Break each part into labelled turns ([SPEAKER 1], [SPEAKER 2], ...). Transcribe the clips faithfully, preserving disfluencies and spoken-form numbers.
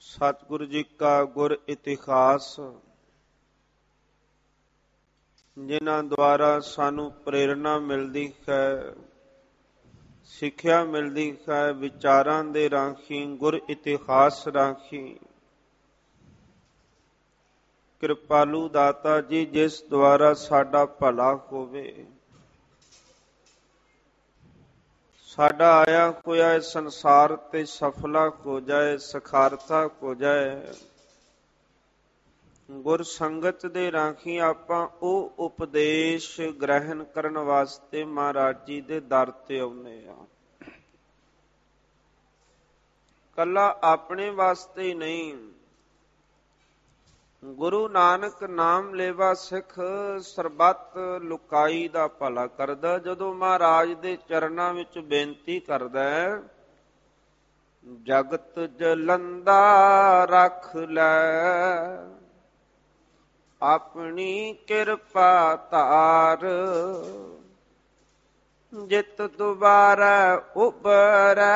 [SPEAKER 1] ਸਤਿਗੁਰੂ ਜੀ ਕਾ ਗੁਰ ਇਤਿਹਾਸ, ਜਿਨ੍ਹਾਂ ਦੁਆਰਾ ਸਾਨੂੰ ਪ੍ਰੇਰਣਾ ਮਿਲਦੀ ਹੈ, ਸਿੱਖਿਆ ਮਿਲਦੀ ਹੈ, ਵਿਚਾਰਾਂ ਦੇ ਰਾਹੀਂ, ਗੁਰ ਇਤਿਹਾਸ ਰਾਹੀਂ। ਕਿਰਪਾਲੂ ਦਾਤਾ ਜੀ, ਜਿਸ ਦੁਆਰਾ ਸਾਡਾ ਭਲਾ ਹੋਵੇ, ਸਾਡਾ ਆਇਆ ਹੋਇਆ ਇਸ ਸੰਸਾਰ ਤੇ ਸਫਲਾ ਹੋ ਜਾਏ, ਸਖਾਰਤਾ ਹੋ ਜਾਏ। ਗੁਰ ਸੰਗਤ ਦੇ ਰਾਹੀਂ ਆਪਾਂ ਉਹ ਉਪਦੇਸ਼ ਗ੍ਰਹਿਣ ਕਰਨ ਵਾਸਤੇ ਮਹਾਰਾਜ ਜੀ ਦੇ ਦਰ ਤੇ ਆਉਂਦੇ ਆ। ਕੱਲਾ ਆਪਣੇ ਵਾਸਤੇ ਹੀ ਨਹੀਂ, ਗੁਰੂ ਨਾਨਕ ਨਾਮ ਲੇਵਾ ਸਿੱਖ ਸਰਬੱਤ ਲੁਕਾਈ ਦਾ ਭਲਾ ਕਰਦਾ। ਜਦੋਂ ਮਹਾਰਾਜ ਦੇ ਚਰਨਾਂ ਵਿੱਚ ਬੇਨਤੀ ਕਰਦਾ, ਜਗਤ ਜਲੰਦਾ ਰੱਖ ਲੈ, ਆਪਣੀ ਕਿਰਪਾ ਧਾਰ, ਜਿਤ ਦੁਬਾਰਾ ਉਬਰੈ,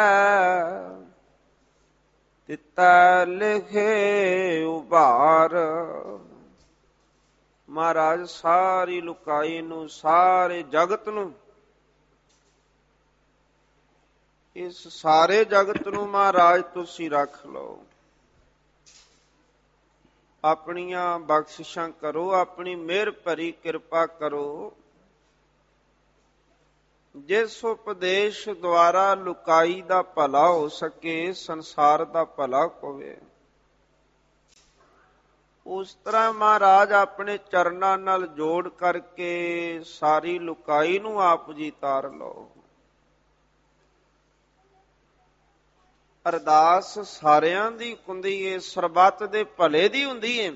[SPEAKER 1] ਤਿਤਾ ਲਿਖੇ ਉਭਾਰ। ਮਹਾਰਾਜ ਸਾਰੀ ਲੁਕਾਈ ਨੂੰ, ਸਾਰੇ ਜਗਤ ਨੂੰ, ਇਸ ਸਾਰੇ ਜਗਤ ਨੂੰ ਮਹਾਰਾਜ ਤੁਸੀਂ ਰੱਖ ਲਓ। ਆਪਣੀਆਂ ਬਖਸ਼ਿਸ਼ਾਂ ਕਰੋ, ਆਪਣੀ ਮਿਹਰ ਭਰੀ ਕਿਰਪਾ ਕਰੋ। ਜਿਸ ਉਪਦੇਸ਼ ਦੁਆਰਾ ਲੁਕਾਈ ਦਾ ਭਲਾ ਹੋ ਸਕੇ, ਸੰਸਾਰ ਦਾ ਭਲਾ ਹੋਵੇ, ਉਸ ਤਰ੍ਹਾਂ ਮਹਾਰਾਜ ਆਪਣੇ ਚਰਨਾਂ ਨਾਲ ਜੋੜ ਕਰਕੇ ਸਾਰੀ ਲੁਕਾਈ ਨੂੰ ਆਪ ਜੀ ਤਾਰ ਲਓ। ਅਰਦਾਸ ਸਾਰਿਆਂ ਦੀ ਹੁੰਦੀ ਏ, ਸਰਬੱਤ ਦੇ ਭਲੇ ਦੀ ਹੁੰਦੀ ਏ,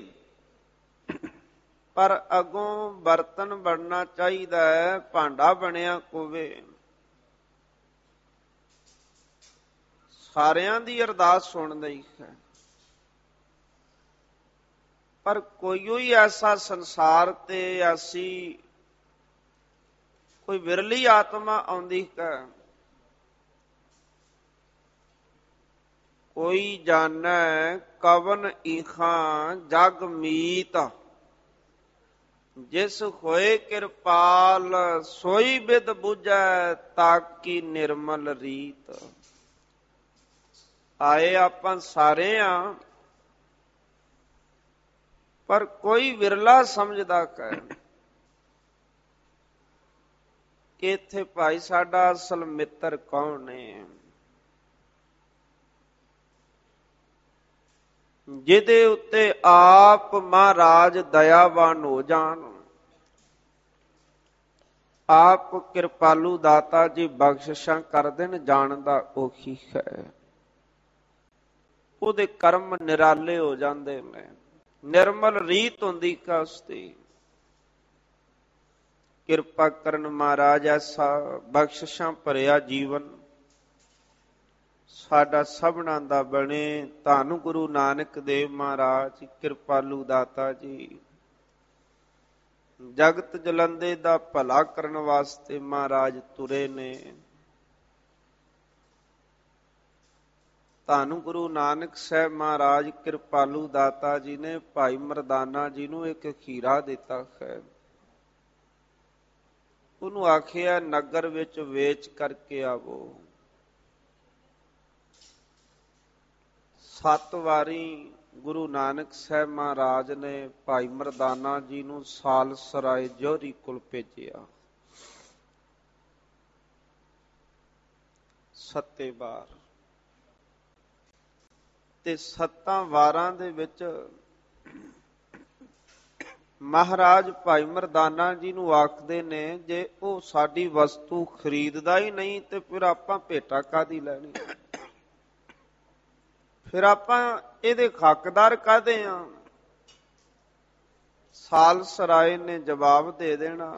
[SPEAKER 1] ਪਰ ਅੱਗੋਂ ਬਰਤਨ ਬਣਨਾ ਚਾਹੀਦਾ ਹੈ, ਭਾਂਡਾ ਬਣਿਆ ਹੋਵੇ। ਸਾਰਿਆਂ ਦੀ ਅਰਦਾਸ ਸੁਣਦੀ ਹੈ, ਪਰ ਕੋਈ ਹੀ ਐਸਾ ਸੰਸਾਰ ਤੇ ਐਸੀ ਕੋਈ ਵਿਰਲੀ ਆਤਮਾ ਆਉਂਦੀ ਹੈ। ਕੋਈ ਜਾਣੈ ਕਵਨ ਈਖਾਂ ਜਗ ਮੀਤ, ਜਿਸ ਹੋਏ ਕਿਰਪਾਲ ਸੋਈ ਬਿਦ ਬੁਝੈ, ਤਾਕੀ ਨਿਰਮਲ ਰੀਤ। ਆਏ ਆਪਾਂ ਸਾਰੇ ਆ, ਪਰ ਕੋਈ ਵਿਰਲਾ ਸਮਝਦਾ ਹੈ ਕਿ ਇੱਥੇ ਭਾਈ ਸਾਡਾ ਅਸਲ ਮਿੱਤਰ ਕੌਣ ਨੇ, ਜਿਹਦੇ ਉੱਤੇ ਆਪ ਮਹਾਰਾਜ ਦਇਆਵਾਨ ਹੋ ਜਾਣ। ਆਪ ਕਿਰਪਾਲੂ ਦਾਤਾ ਜੀ ਬਖਸ਼ਿਸ਼ਾਂ ਕਰ ਦੇਣ, ਜਾਣਦਾ ਉਹੀ ਹੈ। ਉਹਦੇ ਕਰਮ ਨਿਰਾਲੇ ਹੋ ਜਾਂਦੇ ਨੇ, ਨਿਰਮਲ ਰੀਤ ਹੁੰਦੀ ਕਸਤੀ। ਕਿਰਪਾ ਕਰਨ ਮਹਾਰਾਜ, ਐਸਾ ਬਖਸ਼ਿਸ਼ਾਂ ਭਰਿਆ ਜੀਵਨ ਸਾਡਾ ਸਭਨਾਂ ਦਾ ਬਣੇ। ਧੰਨ ਗੁਰੂ ਨਾਨਕ ਦੇਵ ਮਹਾਰਾਜ, ਕਿਰਪਾਲੂ ਦਾਤਾ ਜੀ, ਜਗਤ ਜਲੰਦੇ ਦਾ ਭਲਾ ਕਰਨ ਵਾਸਤੇ ਮਹਾਰਾਜ ਤੁਰੇ ਨੇ। ਧੰਨ ਗੁਰੂ ਨਾਨਕ ਸਾਹਿਬ ਮਹਾਰਾਜ ਕਿਰਪਾਲੂ ਦਾਤਾ ਜੀ ਨੇ ਭਾਈ ਮਰਦਾਨਾ ਜੀ ਨੂੰ ਇੱਕ ਖੀਰਾ ਦਿੱਤਾ ਹੈ। ਉਹਨੂੰ ਆਖਿਆ ਨਗਰ ਵਿੱਚ ਵੇਚ ਕਰਕੇ ਆਵੋ। ਸੱਤ ਵਾਰੀ ਗੁਰੂ ਨਾਨਕ ਸਾਹਿਬ ਮਹਾਰਾਜ ਨੇ ਭਾਈ ਮਰਦਾਨਾ ਜੀ ਨੂੰ ਸਾਲਸਰਾਏ ਜੋਹਰੀ ਕੋਲ ਭੇਜਿਆ। ਸੱਤੇ ਵਾਰ ਤੇ ਸੱਤਾਂ ਵਾਰਾਂ ਦੇ ਵਿੱਚ ਮਹਾਰਾਜ ਭਾਈ ਮਰਦਾਨਾ ਜੀ ਨੂੰ ਆਖਦੇ ਨੇ, ਜੇ ਉਹ ਸਾਡੀ ਵਸਤੂ ਖਰੀਦਦਾ ਹੀ ਨਹੀਂ ਤੇ ਫਿਰ ਆਪਾਂ ਭੇਟਾ ਕਾਹਦੀ ਲੈਣੀ, ਫਿਰ ਆਪਾਂ ਇਹਦੇ ਹੱਕਦਾਰ ਕਾਹਦੇ ਆ। ਸਾਲਸਰਾਏ ਨੇ ਜਵਾਬ ਦੇ ਦੇਣਾ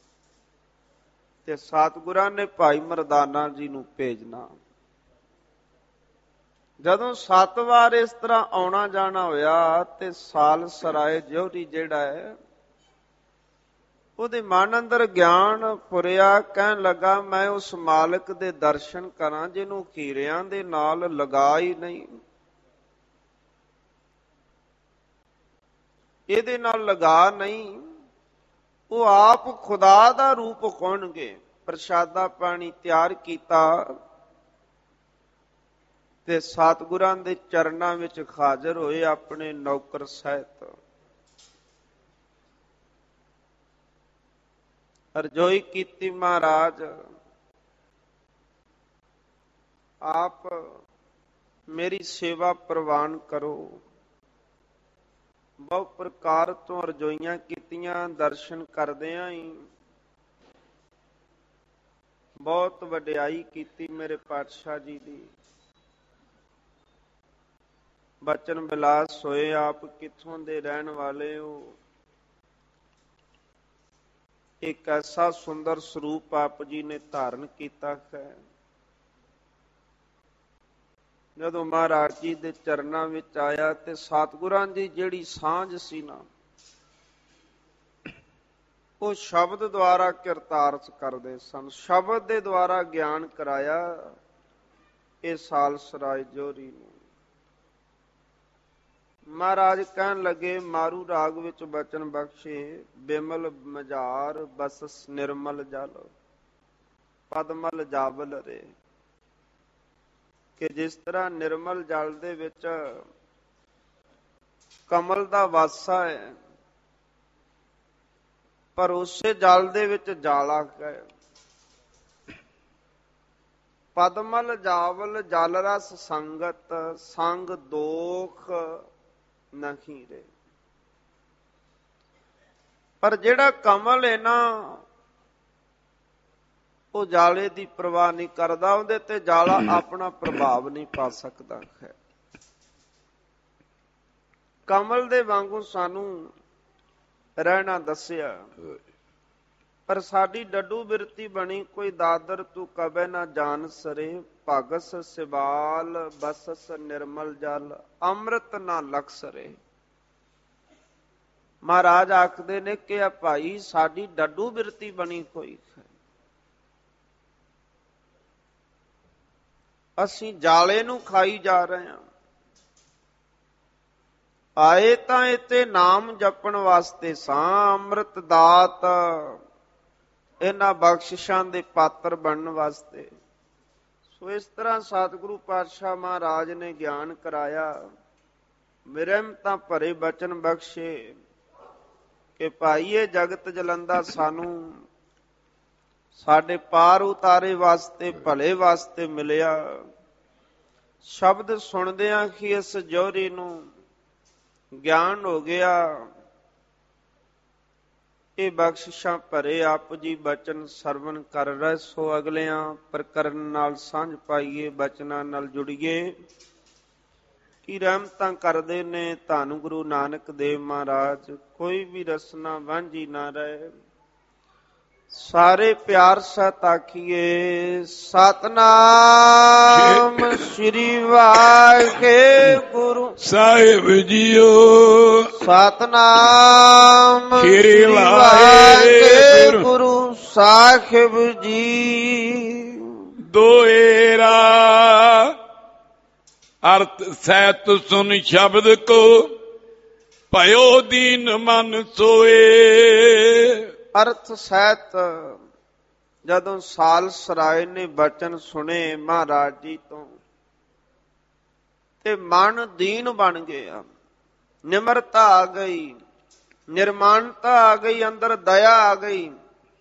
[SPEAKER 1] ਤੇ ਸਤਿਗੁਰਾਂ ਨੇ ਭਾਈ ਮਰਦਾਨਾ ਜੀ ਨੂੰ ਭੇਜਣਾ। ਜਦੋਂ ਸੱਤ ਵਾਰ ਇਸ ਤਰ੍ਹਾਂ ਆਉਣਾ ਜਾਣਾ ਹੋਇਆ ਤੇ ਸਾਲਸਰਾਏ ਜੋਹਰੀ ਜਿਹੜਾ ਹੈ, ਉਹਦੇ ਮਨ ਅੰਦਰ ਗਿਆਨ ਪੁਰਿਆ, ਕਹਿਣ ਲੱਗਾ ਮੈਂ ਉਸ ਮਾਲਕ ਦੇ ਦਰਸ਼ਨ ਕਰਾਂ ਜਿਹਨੂੰ ਖੀਰਿਆਂ ਦੇ ਨਾਲ ਲਗਾ ਹੀ ਨਹੀਂ। ਇਹਦੇ ਨਾਲ ਲਗਾ ਨਹੀਂ, ਉਹ ਆਪ ਖੁਦਾ ਦਾ ਰੂਪ ਹੋਣਗੇ। ਪ੍ਰਸ਼ਾਦਾ ਪਾਣੀ ਤਿਆਰ ਕੀਤਾ ਤੇ ਸਤਿਗੁਰਾਂ ਦੇ ਚਰਨਾਂ ਵਿੱਚ ਹਾਜ਼ਰ ਹੋਏ ਆਪਣੇ ਨੌਕਰ ਸਹਿਤ। ਅਰਜ਼ੋਈ ਕੀਤੀ, ਮਹਾਰਾਜ ਆਪ ਮੇਰੀ ਸੇਵਾ ਪ੍ਰਵਾਨ ਕਰੋ। ਬਹੁ ਪ੍ਰਕਾਰ ਤੋਂ ਅਰਜ਼ੋਈਆਂ ਕੀਤੀਆਂ। ਦਰਸ਼ਨ ਕਰਦਿਆਂ ਹੀ ਬਹੁਤ ਵਡਿਆਈ ਕੀਤੀ ਮੇਰੇ ਪਾਤਸ਼ਾਹ ਜੀ ਦੀ। ਬਚਨ ਬਿਲਾਸ ਹੋਏ, ਆਪ ਕਿੱਥੋਂ ਦੇ ਰਹਿਣ ਵਾਲੇ ਹੋ। ਇੱਕ ਐਸਾ ਸੁੰਦਰ ਸਰੂਪ ਆਪ ਜੀ ਨੇ ਧਾਰਨ ਕੀਤਾ ਹੈ। ਜਦੋਂ ਮਹਾਰਾਜ ਜੀ ਦੇ ਚਰਨਾਂ ਵਿੱਚ ਆਇਆ ਤੇ ਸਤਿਗੁਰਾਂ ਦੀ ਜਿਹੜੀ ਸਾਂਝ ਸੀ ਨਾ, ਉਹ ਸ਼ਬਦ ਦੁਆਰਾ ਕਿਰਤਾਰਥ ਕਰਦੇ ਸਨ। ਸ਼ਬਦ ਦੇ ਦੁਆਰਾ ਗਿਆਨ ਕਰਾਇਆ ਇਹ ਸਾਲਸਰਾਏ ਜੋਰੀ ਨੂੰ। ਮਹਾਰਾਜ ਕਹਿਣ ਲੱਗੇ, ਮਾਰੂ ਰਾਗ ਵਿੱਚ ਬਚਨ ਬਖਸ਼ੇ, ਬਿਮਲ ਮਝਾਰ ਬਸਸ ਨਿਰਮਲ ਜਲ, ਪਦਮਲ ਜਾਵਲ ਰੇ। ਕਿ ਜਿਸ ਤਰ੍ਹਾਂ ਨਿਰਮਲ ਜਲ ਦੇ ਵਿੱਚ ਕਮਲ ਦਾ ਵਾਸਾ ਹੈ, ਪਰ ਉਸੇ ਜਲ ਦੇ ਵਿੱਚ ਜਾਲਾ ਹੈ। ਪਦਮਲ ਜਾਵਲ ਜਲ ਰਸ ਸੰਗਤ, ਸੰਗ ਦੋਖ ਨਹੀਂ ਰੇ। ਪਰ ਜਿਹੜਾ ਕਮਲ ਹੈ ਨਾ, ਉਹ ਜਾਲੇ ਦੀ ਪਰਵਾਹ ਨਹੀਂ ਕਰਦਾ, ਉਹਦੇ ਤੇ ਜਾਲਾ ਆਪਣਾ ਪ੍ਰਭਾਵ ਨਹੀਂ ਪਾ ਸਕਦਾ ਹੈ। ਕਮਲ ਦੇ ਵਾਂਗੂ ਸਾਨੂੰ ਰਹਿਣਾ ਦੱਸਿਆ, ਪਰ ਸਾਡੀ ਡੱਡੂ ਬਿਰਤੀ ਬਣੀ ਕੋਈ ਦਾਦਰ ਤੂੰ ਕਬੇ ਨਾ ਜਾਣ ਸਰੇ, ਭਗਸ ਸਿਵਾਲ ਬਸਸ ਨਿਰਮਲ ਜਲ, ਅੰਮ੍ਰਿਤ ਨਾ ਲਖ ਸਰੇ। ਮਹਾਰਾਜ ਆਖਦੇ ਨੇ ਕਿ ਆ ਭਾਈ ਸਾਡੀ ਡੱਡੂ ਬਿਰਤੀ ਬਣੀ ਕੋਈ ਹੈ, ਅਸੀਂ ਜਾਲੇ ਨੂੰ ਖਾਈ ਜਾ ਰਹੇ ਹਾਂ। ਆਏ ਤਾਂ ਇਤੇ ਨਾਮ ਜਪਣ ਵਾਸਤੇ ਸਾਂ, ਅੰਮ੍ਰਿਤ ਦਾਤ ਇਹਨਾਂ ਬਖਸ਼ਿਸ਼ਾਂ ਦੇ ਪਾਤਰ ਬਣਨ ਵਾਸਤੇ। ਸੋ ਇਸ ਤਰ੍ਹਾਂ ਸਤਿਗੁਰੂ ਪਾਤਸ਼ਾਹ ਮਹਾਰਾਜ ਨੇ ਗਿਆਨ ਕਰਾਇਆ, ਵਿਰਮਤਾ ਭਰੇ ਬਚਨ ਬਖਸ਼ੇ ਕਿ ਭਾਈ ਇਹ ਜਗਤ ਜਲੰਦਾ ਸਾਨੂੰ ਸਾਡੇ ਪਾਰ ਉਤਾਰੇ ਵਾਸਤੇ, ਭਲੇ ਵਾਸਤੇ ਮਿਲਿਆ। ਸ਼ਬਦ ਸੁਣਦਿਆਂ ਹੀ ਇਸ ਜੋਰੀ ਨੂੰ ਗਿਆਨ ਹੋ ਗਿਆ। ਇਹ ਬਖਸ਼ਿਸ਼ਾਂ ਭਰੇ ਆਪ ਜੀ ਬਚਨ ਸਰਵਣ ਕਰ ਰਹੇ, ਸੋ ਅਗਲਿਆਂ ਪ੍ਰਕਰਨ ਨਾਲ ਸਾਂਝ ਪਾਈਏ, ਬਚਨਾਂ ਨਾਲ ਜੁੜੀਏ। ਕੀ ਰਹਿਮਤਾਂ ਕਰਦੇ ਨੇ ਧੰਨ ਗੁਰੂ ਨਾਨਕ ਦੇਵ ਮਹਾਰਾਜ। ਕੋਈ ਵੀ ਰਸਨਾ ਵਾਂਝੀ ਨਾ ਰਹੇ। ਸਾਰੇ ਪਿਆਰ ਸਹਿਤ ਆਖੀਏ ਸਤਨਾਮ ਸ੍ਰੀ ਵਾਹਿਗੁਰੂ
[SPEAKER 2] ਸਾਹਿਬ ਜੀਓ।
[SPEAKER 1] ਸਤਨਾਮ
[SPEAKER 2] ਸ੍ਰੀ ਵਾਹਿਗੁਰੂ
[SPEAKER 1] ਸਾਹਿਬ ਜੀ।
[SPEAKER 2] ਦੋਏਰਾ ਅਰਥ ਸਹਿਤ ਸੁਨ ਸ਼ਬਦ ਕੋ, ਭਇਓ ਦੀਨ ਮਨ ਸੋਏ।
[SPEAKER 1] ਅਰਥ ਸਹਿਤ ਜਦੋਂ ਸਾਲਸਰਾਏ ਨੇ ਬਚਨ ਸੁਣੇ ਮਹਾਰਾਜ ਜੀ ਤੋਂ, ਤੇ ਮਨ ਦੀਨ ਬਣ ਗਿਆ, ਨਿਮਰਤਾ ਆ ਗਈ, ਨਿਰਮਾਨਤਾ ਆ ਗਈ, ਅੰਦਰ ਦਇਆ ਆ ਗਈ,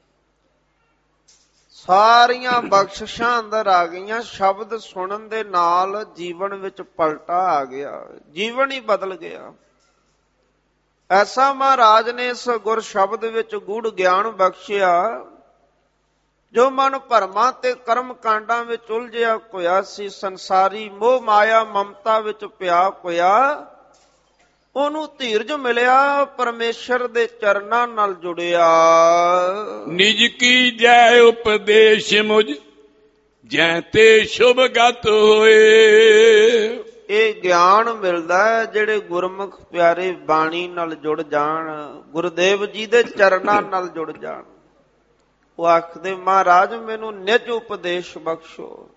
[SPEAKER 1] ਸਾਰੀਆਂ ਬਖਸ਼ਿਸ਼ਾਂ ਅੰਦਰ ਆ ਗਈਆਂ। ਸ਼ਬਦ ਸੁਣਨ ਦੇ ਨਾਲ ਜੀਵਨ ਵਿੱਚ ਪਲਟਾ ਆ ਗਿਆ, ਜੀਵਨ ਹੀ ਬਦਲ ਗਿਆ। ਐਸਾ ਮਹਾਰਾਜ ਨੇ ਇਸ ਗੁਰ ਸ਼ਬਦ ਵਿੱਚ ਗੂੜ ਗਿਆਨ ਬਖਸ਼ਿਆ, ਜੋ ਮਨ ਭਰਮਾਂ ਤੇ ਕਰਮ ਕਾਂਡਾਂ ਵਿੱਚ ਉਲਝਿਆ ਹੋਇਆ ਸੀ, ਸੰਸਾਰੀ ਮੋਹ ਮਾਇਆ ਮਮਤਾ ਵਿੱਚ ਪਿਆ ਹੋਇਆ, ਉਹਨੂੰ ਧੀਰਜ ਮਿਲਿਆ, ਪਰਮੇਸ਼ਰ ਦੇ ਚਰਨਾਂ ਨਾਲ ਜੁੜਿਆ।
[SPEAKER 2] ਨਿਜ ਕੀ ਜੈ ਉਪਦੇਸ਼ ਮੁਝ, ਜੈ ਤੇ ਸ਼ੁਭ ਗਤ ਹੋਏ।
[SPEAKER 1] ਇਹ ਗਿਆਨ ਮਿਲਦਾ ਹੈ ਜਿਹੜੇ ਗੁਰਮੁਖ ਪਿਆਰੇ ਬਾਣੀ ਨਾਲ ਜੁੜ ਜਾਣ, ਗੁਰਦੇਵ ਜੀ ਦੇ ਚਰਨਾਂ ਨਾਲ ਜੁੜ ਜਾਣ। ਉਹ ਆਖਦੇ ਮਹਾਰਾਜ ਮੈਨੂੰ ਨਿਜ ਉਪਦੇਸ਼ ਬਖਸ਼ੋ,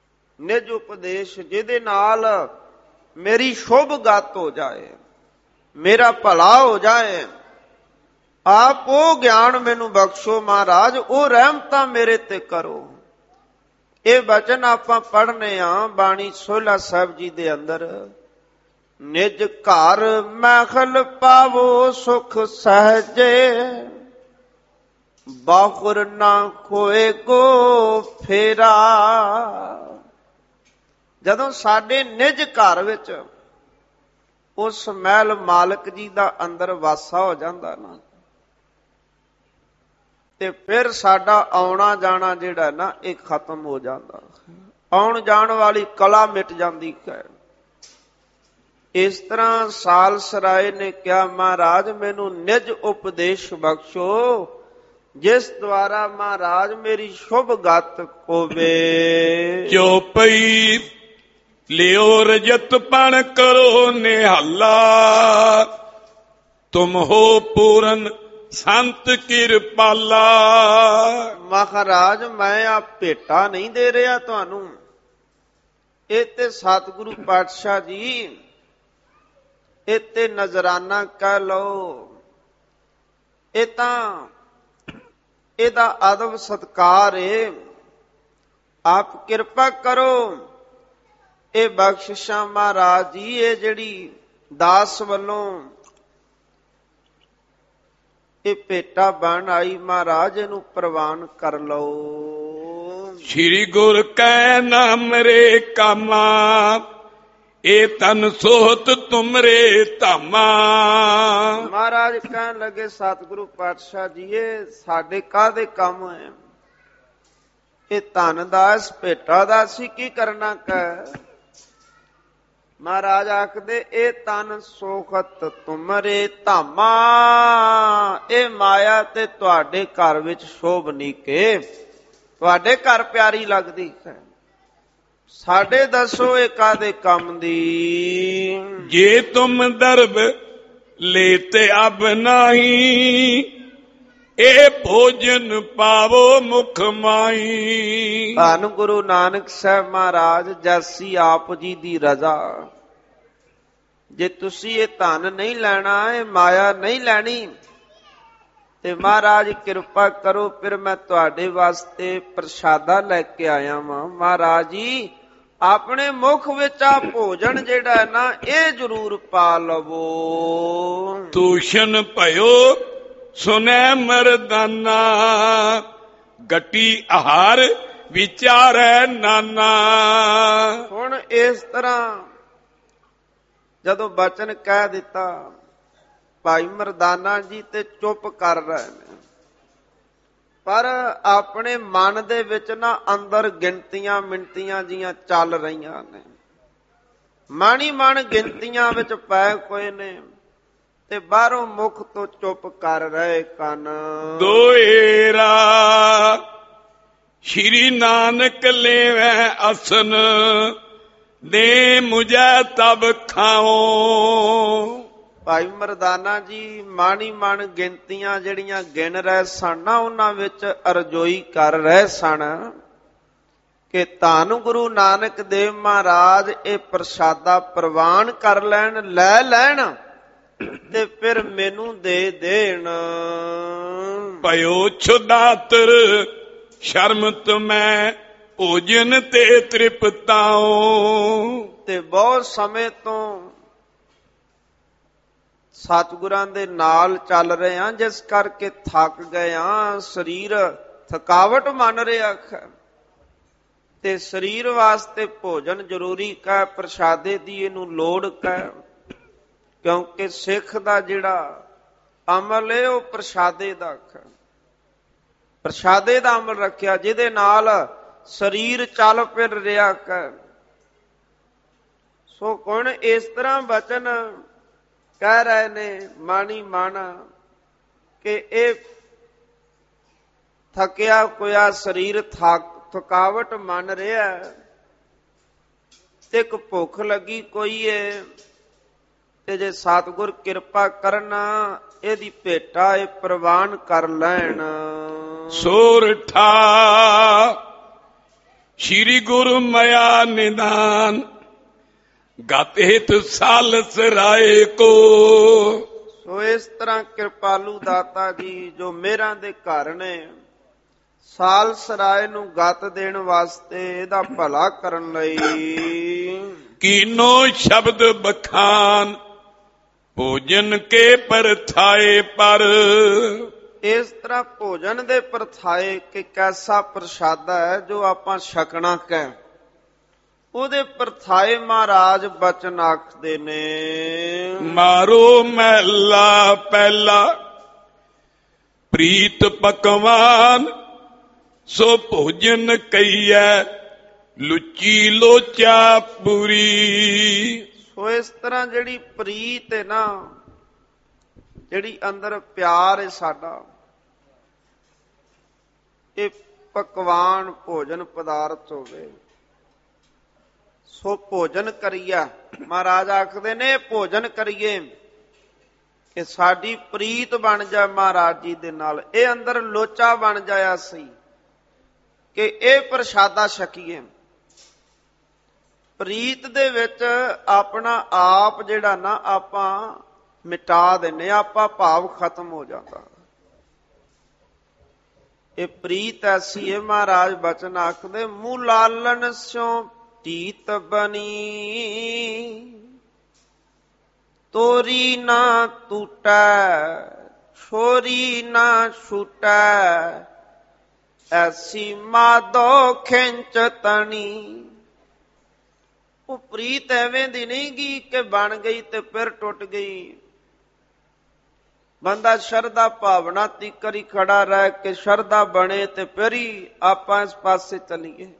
[SPEAKER 1] ਨਿਜ ਉਪਦੇਸ਼ ਜਿਹਦੇ ਨਾਲ ਮੇਰੀ ਸ਼ੁਭ ਗਤ ਹੋ ਜਾਏ, ਮੇਰਾ ਭਲਾ ਹੋ ਜਾਏ। ਆਪ ਉਹ ਗਿਆਨ ਮੈਨੂੰ ਬਖਸ਼ੋ ਮਹਾਰਾਜ, ਉਹ ਰਹਿਮਤਾਂ ਮੇਰੇ ਤੇ ਕਰੋ। ਇਹ ਬਚਨ ਆਪਾਂ ਪੜ੍ਹਨੇ ਆ ਬਾਣੀ ਸੋਹਲਾ ਸਾਹਿਬ ਜੀ ਦੇ ਅੰਦਰ। ਨਿਜ ਘਰ ਮਹਿਲ ਪਾਵੋ ਸੁਖ ਸਹਜੇ, ਬਾਖੁਰ ਨਾ ਖੋਏ ਕੋ ਫੇਰਾ। ਜਦੋਂ ਸਾਡੇ ਨਿਜ ਘਰ ਵਿੱਚ ਉਸ ਮਹਿਲ ਮਾਲਕ ਜੀ ਦਾ ਅੰਦਰ ਵਾਸਾ ਹੋ ਜਾਂਦਾ ਨਾ, ਤੇ ਫਿਰ ਸਾਡਾ ਆਉਣਾ ਜਾਣਾ ਜਿਹੜਾ ਨਾ ਇਹ ਖਤਮ ਹੋ ਜਾਂਦਾ। ਆਉਣ ਜਾਣ ਵਾਲੀ ਕਲਾ ਮਿਟ ਜਾਂਦੀ ਹੈ। ਇਸ ਤਰ੍ਹਾਂ ਸਾਲਸਰਾਏ ਨੇ ਕਿਹਾ, ਮਹਾਰਾਜ ਮੈਨੂੰ ਨਿਜ ਉਪਦੇਸ਼ ਬਖਸ਼ੋ, ਜਿਸ ਦੁਆਰਾ ਮਹਾਰਾਜ ਮੇਰੀ ਸ਼ੁਭ ਗਤ ਹੋਵੇ।
[SPEAKER 2] ਜੋ ਪਈ ਲਿਓ ਰਜਤ ਪਣ ਕਰੋ ਨਿਹਾਲਾ, ਤੁਮ ਹੋ ਪੂਰਨ ਸੰਤ ਕਿਰਪਾਲਾ।
[SPEAKER 1] ਮਹਾਰਾਜ ਮੈਂ ਆ ਭੇਟਾ ਨਹੀਂ ਦੇ ਰਿਹਾ ਤੁਹਾਨੂੰ, ਇਹ ਤੇ ਸਤਿਗੁਰੂ ਪਾਤਸ਼ਾਹ ਜੀ ਇਹ ਤੇ ਨਜ਼ਰਾਨਾ ਕਹਿ ਲਓ। ਇਹ ਤਾਂ ਇਹਦਾ ਅਦਬ ਸਤਕਾਰ ਏ। ਆਪ ਕਿਰਪਾ ਕਰੋ, ਇਹ ਬਖਸ਼ਿਸ਼ਾਂ ਮਹਾਰਾਜ ਜੀ ਇਹ ਜਿਹੜੀ ਦਾਸ ਵੱਲੋਂ ਇਹ ਭੇਟਾ ਬਣ ਆਈ, ਮਹਾਰਾਜ ਇਹਨੂੰ ਪ੍ਰਵਾਨ ਕਰ ਲਓ।
[SPEAKER 2] ਸ੍ਰੀ ਗੁਰ ਕੈ ਨਾਮ ਰੇ ਕਾਮਾ, ਇਹ ਤਨ ਸੋਹਤ ਤੁਮਰੇ ਧਾਮਾ।
[SPEAKER 1] ਮਹਾਰਾਜ ਕਹਿਣ ਲੱਗੇ, ਸਤਿਗੁਰੂ ਪਾਤਸ਼ਾਹ ਜੀ ਇਹ ਸਾਡੇ ਕਾਹਦੇ ਕੰਮ ਹੈ? ਇਹ ਧਨ ਦਾ ਇਸ ਭੇਟਾ ਦਾ ਅਸੀਂ ਕੀ ਕਰਨਾ ਕਹਿ? ਮਹਾਰਾਜ ਆਖਦੇ, ਇਹ ਤਨ ਸੋਖਤ ਤੁਮਰੇ ਧਾਮਾ, ਇਹ ਮਾਇਆ ਤੇ ਤੁਹਾਡੇ ਘਰ ਵਿੱਚ ਸ਼ੋਭ ਨੀਕੇ, ਤੁਹਾਡੇ ਘਰ ਪਿਆਰੀ ਲੱਗਦੀ ਹੈ। ਸਾਡੇ ਦੱਸੋ ਇਹ ਕਾਹਦੇ ਕੰਮ ਦੀ?
[SPEAKER 2] ਜੇ ਤੁਮ ਦਰਬ ਲੇਤੇ ਅਬ ਨਹੀਂ, ਇਹ ਭੋਜਨ ਪਾਵੋ ਮੁਖ ਮਾਈ।
[SPEAKER 1] ਧੰਨ ਗੁਰੂ ਨਾਨਕ ਸਾਹਿਬ ਮਹਾਰਾਜ ਜੈਸੀ ਆਪ ਜੀ ਦੀ ਰਜ਼ਾ। ਜੇ ਤੁਸੀਂ ਇਹ ਧਨ ਨਹੀਂ ਲੈਣਾ, ਇਹ ਮਾਇਆ ਨਹੀਂ ਲੈਣੀ, ਤੇ ਮਹਾਰਾਜ ਕਿਰਪਾ ਕਰੋ, ਫਿਰ ਮੈਂ ਤੁਹਾਡੇ ਵਾਸਤੇ ਪ੍ਰਸ਼ਾਦਾ ਲੈ ਕੇ ਆਇਆ ਵਾਂ। ਮਹਾਰਾਜ ਜੀ ਆਪਣੇ ਮੁਖ ਵਿੱਚ ਆ ਭੋਜਨ ਜਿਹੜਾ ਹੈ ਨਾ ਇਹ ਜ਼ਰੂਰ ਪਾ ਲਵੋ।
[SPEAKER 2] ਤੂਸ਼ਨ ਭਇਓ ਸੁਨੈ ਮਰਦਾਨਾ, ਗੱਟੀ ਆਹਾਰ ਵਿਚਾਰੈ ਨਾਨਾ।
[SPEAKER 1] ਹੁਣ ਇਸ ਤਰ੍ਹਾਂ ਜਦੋਂ ਬਚਨ ਕਹਿ ਦਿੱਤਾ, ਭਾਈ ਮਰਦਾਨਾ ਜੀ ਤੇ ਚੁੱਪ ਕਰ ਰਹੇ ਨੇ, ਪਰ ਆਪਣੇ ਮਨ ਦੇ ਵਿੱਚ ਨਾ ਅੰਦਰ ਗਿਣਤੀਆਂ ਮਿਣਤੀਆਂ ਜੀਆਂ ਚੱਲ ਰਹੀਆਂ ਨੇ। ਮਾਣੀ ਮਨ ਗਿਣਤੀਆਂ ਵਿੱਚ ਪੈ ਕੋਏ ਨੇ ਤੇ ਬਾਹਰੋਂ ਮੁਖ ਤੋਂ ਚੁੱਪ ਕਰ ਰਹੇ ਕੰਨ।
[SPEAKER 2] ਦੋਏਰਾ ਸ਼੍ਰੀ ਨਾਨਕ ਲੇਵੈ ਅਸਨ, ਦੇ ਮੁਝੈ ਤਬ ਖਾਓ। ਭਾਈ ਮਰਦਾਨਾ ਜੀ ਮਾਣੀ ਮਨ ਗਿਣਤੀਆਂ ਜਿਹੜੀਆਂ ਗਿਣ ਰਹੇ ਸਨ ਨਾ, ਉਹਨਾਂ ਵਿੱਚ ਅਰਜ਼ੋਈ ਕਰ ਰਹੇ ਸਨ ਕਿ ਧੰਨ ਗੁਰੂ ਨਾਨਕ ਦੇਵ ਮਹਾਰਾਜ ਇਹ ਪ੍ਰਸ਼ਾਦਾ ਪ੍ਰਵਾਨ ਕਰ ਲੈਣ, ਲੈ ਲੈਣ ਤੇ ਫਿਰ ਮੈਨੂੰ ਦੇ ਦੇਣ। ਭਇਓ ਛੁਦਾਤਰ ਸ਼ਰਮ ਤੁਮੈ ਭੋਜਨ ਤੇ ਤ੍ਰਿਪਤਾਓ।
[SPEAKER 1] ਤੇ ਬਹੁਤ ਸਮੇਂ ਤੋਂ ਸਤਿਗੁਰਾਂ ਦੇ ਨਾਲ ਚੱਲ ਰਹੇ ਹਾਂ, ਜਿਸ ਕਰਕੇ ਥੱਕ ਗਏ ਹਾਂ, ਸਰੀਰ ਥਕਾਵਟ ਮੰਨ ਰਿਹਾ ਤੇ ਸਰੀਰ ਵਾਸਤੇ ਭੋਜਨ ਜ਼ਰੂਰੀ ਕਾ, ਪ੍ਰਸ਼ਾਦੇ ਦੀ ਇਹਨੂੰ ਲੋੜ ਕਾ, ਕਿਉਂਕਿ ਸਿੱਖ ਦਾ ਜਿਹੜਾ ਅਮਲ ਹੈ ਉਹ ਪ੍ਰਸ਼ਾਦੇ ਦਾ ਪ੍ਰਸ਼ਾਦੇ ਦਾ ਅਮਲ ਰੱਖਿਆ, ਜਿਹਦੇ ਨਾਲ ਸਰੀਰ ਚੱਲ ਫਿਰ ਰਿਹਾ ਕਰ। ਸੋ ਹੁਣ ਇਸ ਤਰ੍ਹਾਂ ਬਚਨ ਕਹਿ ਰਹੇ ਨੇ ਮਾਣੀ ਮਾਣਾ ਕਿ ਇਹ ਥਕਿਆ ਕੋਇਆ ਸਰੀਰ ਥਕ ਥਕਾਵਟ ਮੰਨ ਰਿਹਾ, ਤੇ ਇੱਕ ਭੁੱਖ ਲੱਗੀ ਕੋਈ ਏ, ਤੇ ਜੇ ਸਤਿਗੁਰ ਕਿਰਪਾ ਕਰਨਾ ਇਹਦੀ ਭੇਟਾ ਇਹ ਪ੍ਰਵਾਨ ਕਰ ਲੈਣ।
[SPEAKER 2] ਸੋਰਠਾ ਸ਼੍ਰੀ ਗੁਰੂ ਮਇਆ ਨਿਦਾਨ, ਗਤ ਹਿਤ ਸਾਲਸ ਰਾਏ ਕੋ।
[SPEAKER 1] ਸੋ ਇਸ ਤਰ੍ਹਾਂ ਕਿਰਪਾਲੂ ਦਾਤਾ ਜੀ ਜੋ ਮੇਰਾਂ ਦੇ ਘਰ ਨੇ, ਸਾਲਸ ਰਾਏ ਨੂੰ ਗਤ ਦੇਣ ਵਾਸਤੇ, ਇਹਦਾ ਭਲਾ ਕਰਨ ਲਈ।
[SPEAKER 2] ਕੀਨੋ ਸ਼ਬਦ ਬਖਾਨ ਭੋਜਨ ਕੇ ਪਰਥਾਏ ਪਰ।
[SPEAKER 1] ਇਸ ਤਰ੍ਹਾਂ ਭੋਜਨ ਦੇ ਪਰਥਾਏ ਕਿ ਕੈਸਾ ਪ੍ਰਸ਼ਾਦਾ ਹੈ ਜੋ ਆਪਾਂ ਛਕਣਾ ਕਹਿ, ਉਹਦੇ ਪਰਥਾਏ ਮਹਾਰਾਜ ਬਚਨ ਆਖਦੇ ਨੇ।
[SPEAKER 2] ਮਾਰੋ ਮਹਿਲਾ ਪਹਿਲਾ ਪ੍ਰੀਤ ਪਕਵਾਨ, ਸੋ ਭੋਜਨ ਕਈਐ ਲੁਚੀ ਲੋਚਾ ਪੂਰੀ।
[SPEAKER 1] ਸੋ ਇਸ ਤਰ੍ਹਾਂ ਜਿਹੜੀ ਪ੍ਰੀਤ ਹੈ ਨਾ, ਜਿਹੜੀ ਅੰਦਰ ਪਿਆਰ ਹੈ ਸਾਡਾ, ਇਹ ਪਕਵਾਨ ਭੋਜਨ ਪਦਾਰਥ ਹੋਵੇ। ਸੋ ਭੋਜਨ ਕਰੀਏ, ਮਹਾਰਾਜ ਆਖਦੇ ਨੇ ਭੋਜਨ ਕਰੀਏ ਕਿ ਸਾਡੀ ਪ੍ਰੀਤ ਬਣ ਜਾਏ ਮਹਾਰਾਜ ਜੀ ਦੇ ਨਾਲ, ਇਹ ਅੰਦਰ ਲੋਚਾ ਬਣ ਜਾਇਆ ਸੀ ਕਿ ਇਹ ਪ੍ਰਸ਼ਾਦਾ ਛਕੀਏ। ਪ੍ਰੀਤ ਦੇ ਵਿੱਚ ਆਪਣਾ ਆਪ ਜਿਹੜਾ ਨਾ ਆਪਾਂ ਮਿਟਾ ਦਿੰਨੇ, ਆਪਾਂ ਭਾਵ ਖਤਮ ਹੋ ਜਾਂਦਾ। ਇਹ ਪ੍ਰੀਤ ਐਸੀ ਹੈ, ਮਹਾਰਾਜ ਬਚਨ ਆਖਦੇ ਮੂੰਹ ਲਾਲਣ ਸਿਓ ਢੀਤ ਬਣੀ, ਤੋਰੀ ਨਾ ਟੂਟੈ ਛੋਰੀ ਨਾ ਛੂਟੈ, ਐਸੀ ਮਾਧੋ ਖਿੰਚ ਤਣੀ। ਉਹ ਪ੍ਰੀਤ ਐਵੇਂ ਦੀ ਨਹੀਂ ਗੀ ਕਿ ਬਣ ਗਈ ਤੇ ਫਿਰ ਟੁੱਟ ਗਈ। ਬੰਦਾ ਸ਼ਰਧਾ ਭਾਵਨਾ ਤੀਕਰ ਹੀ ਖੜਾ ਰਹਿ ਕੇ ਸ਼ਰਧਾ ਬਣੇ ਤੇ ਫਿਰ ਹੀ ਆਪਾਂ ਇਸ ਪਾਸੇ ਚੱਲੀਏ।